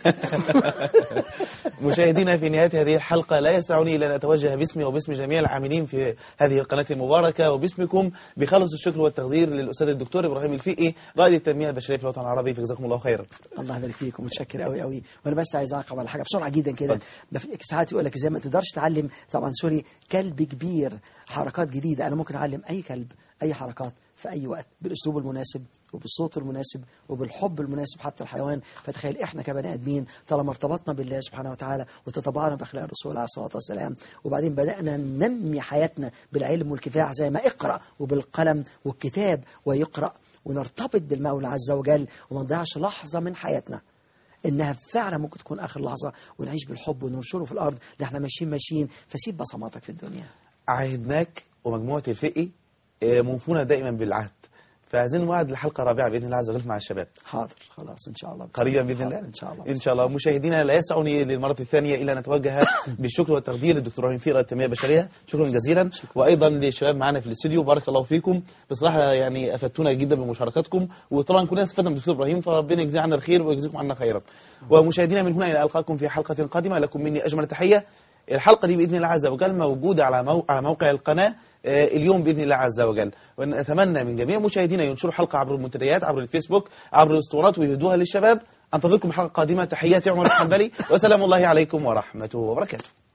مشاهدينا في نهاية هذه الحلقة لا يسعني إلا أن أتوجه باسمي وباسم جميع العاملين في هذه القناة المباركة وباسمكم بخالص الشكر والتقدير للأستاذ الدكتور إبراهيم الفقي رائد التنمية البشرية في الوطن العربي، فجزاكم الله خيرا. الله يبارك فيكم، متشكر قوي قوي. وانا بس عايز اعقب على حاجه بسرعه جدا كده. ساعات يقول لك زي ما تقدرش تعلم طبعا سوري كلب كبير حركات جديده، انا ممكن اعلم اي كلب اي حركات في أي وقت بالأسلوب المناسب وبالصوت المناسب وبالحب المناسب حتى الحيوان. فتخيل إحنا كبني آدمين طالما ارتبطنا بالله سبحانه وتعالى وتطبعنا بأخلاق الرسول عليه الصلاة والسلام، وبعدين بدأنا ننمي حياتنا بالعلم والكفاح زي ما اقرأ وبالقلم والكتاب ويقرأ، ونرتبط بالمولى عز وجل وما نضيعش لحظة من حياتنا إنها فعلا ممكن تكون آخر لحظة، ونعيش بالحب وننشره في الأرض اللي احنا ماشيين. فسيب بصماتك في الدنيا. عهدناك ومجموعة الفقي موفونة دائما بالعهد، فعايزين نوعد الحلقة الرابعة بإذن الله عز وجل مع الشباب. حاضر خلاص إن شاء الله قريبا بإذن الله إن شاء الله. إن شاء الله. مشاهدينا لا يسعني للمرة الثانية إلا أن نتوجه بالشكر والتقدير للدكتور إبراهيم الفقي رائد التنمية البشرية، شكرا جزيلا. وأيضا للشباب معنا في الاستوديو بارك الله فيكم، بصراحة يعني أفدتونا جدا بمشاركتكم، وطبعا كلنا استفدنا من الدكتور إبراهيم، فربنا يجزي عنا الخير ويجزيكم عنا خيرا. ومشاهدينا من هنا إلى ألقاكم في حلقة قادمة، لكم مني أجمل تحية. الحلقة دي بإذن الله عز وجل موجودة على موقع القناة اليوم بإذن الله عز وجل، ونتمنى من جميع مشاهدينا ينشروا حلقة عبر المنتديات، عبر الفيسبوك، عبر الاسطوانات، ويهدوها للشباب. أنتظركم حلقة قادمة. تحياتي عمر الحنبلي، وسلام الله عليكم ورحمته وبركاته.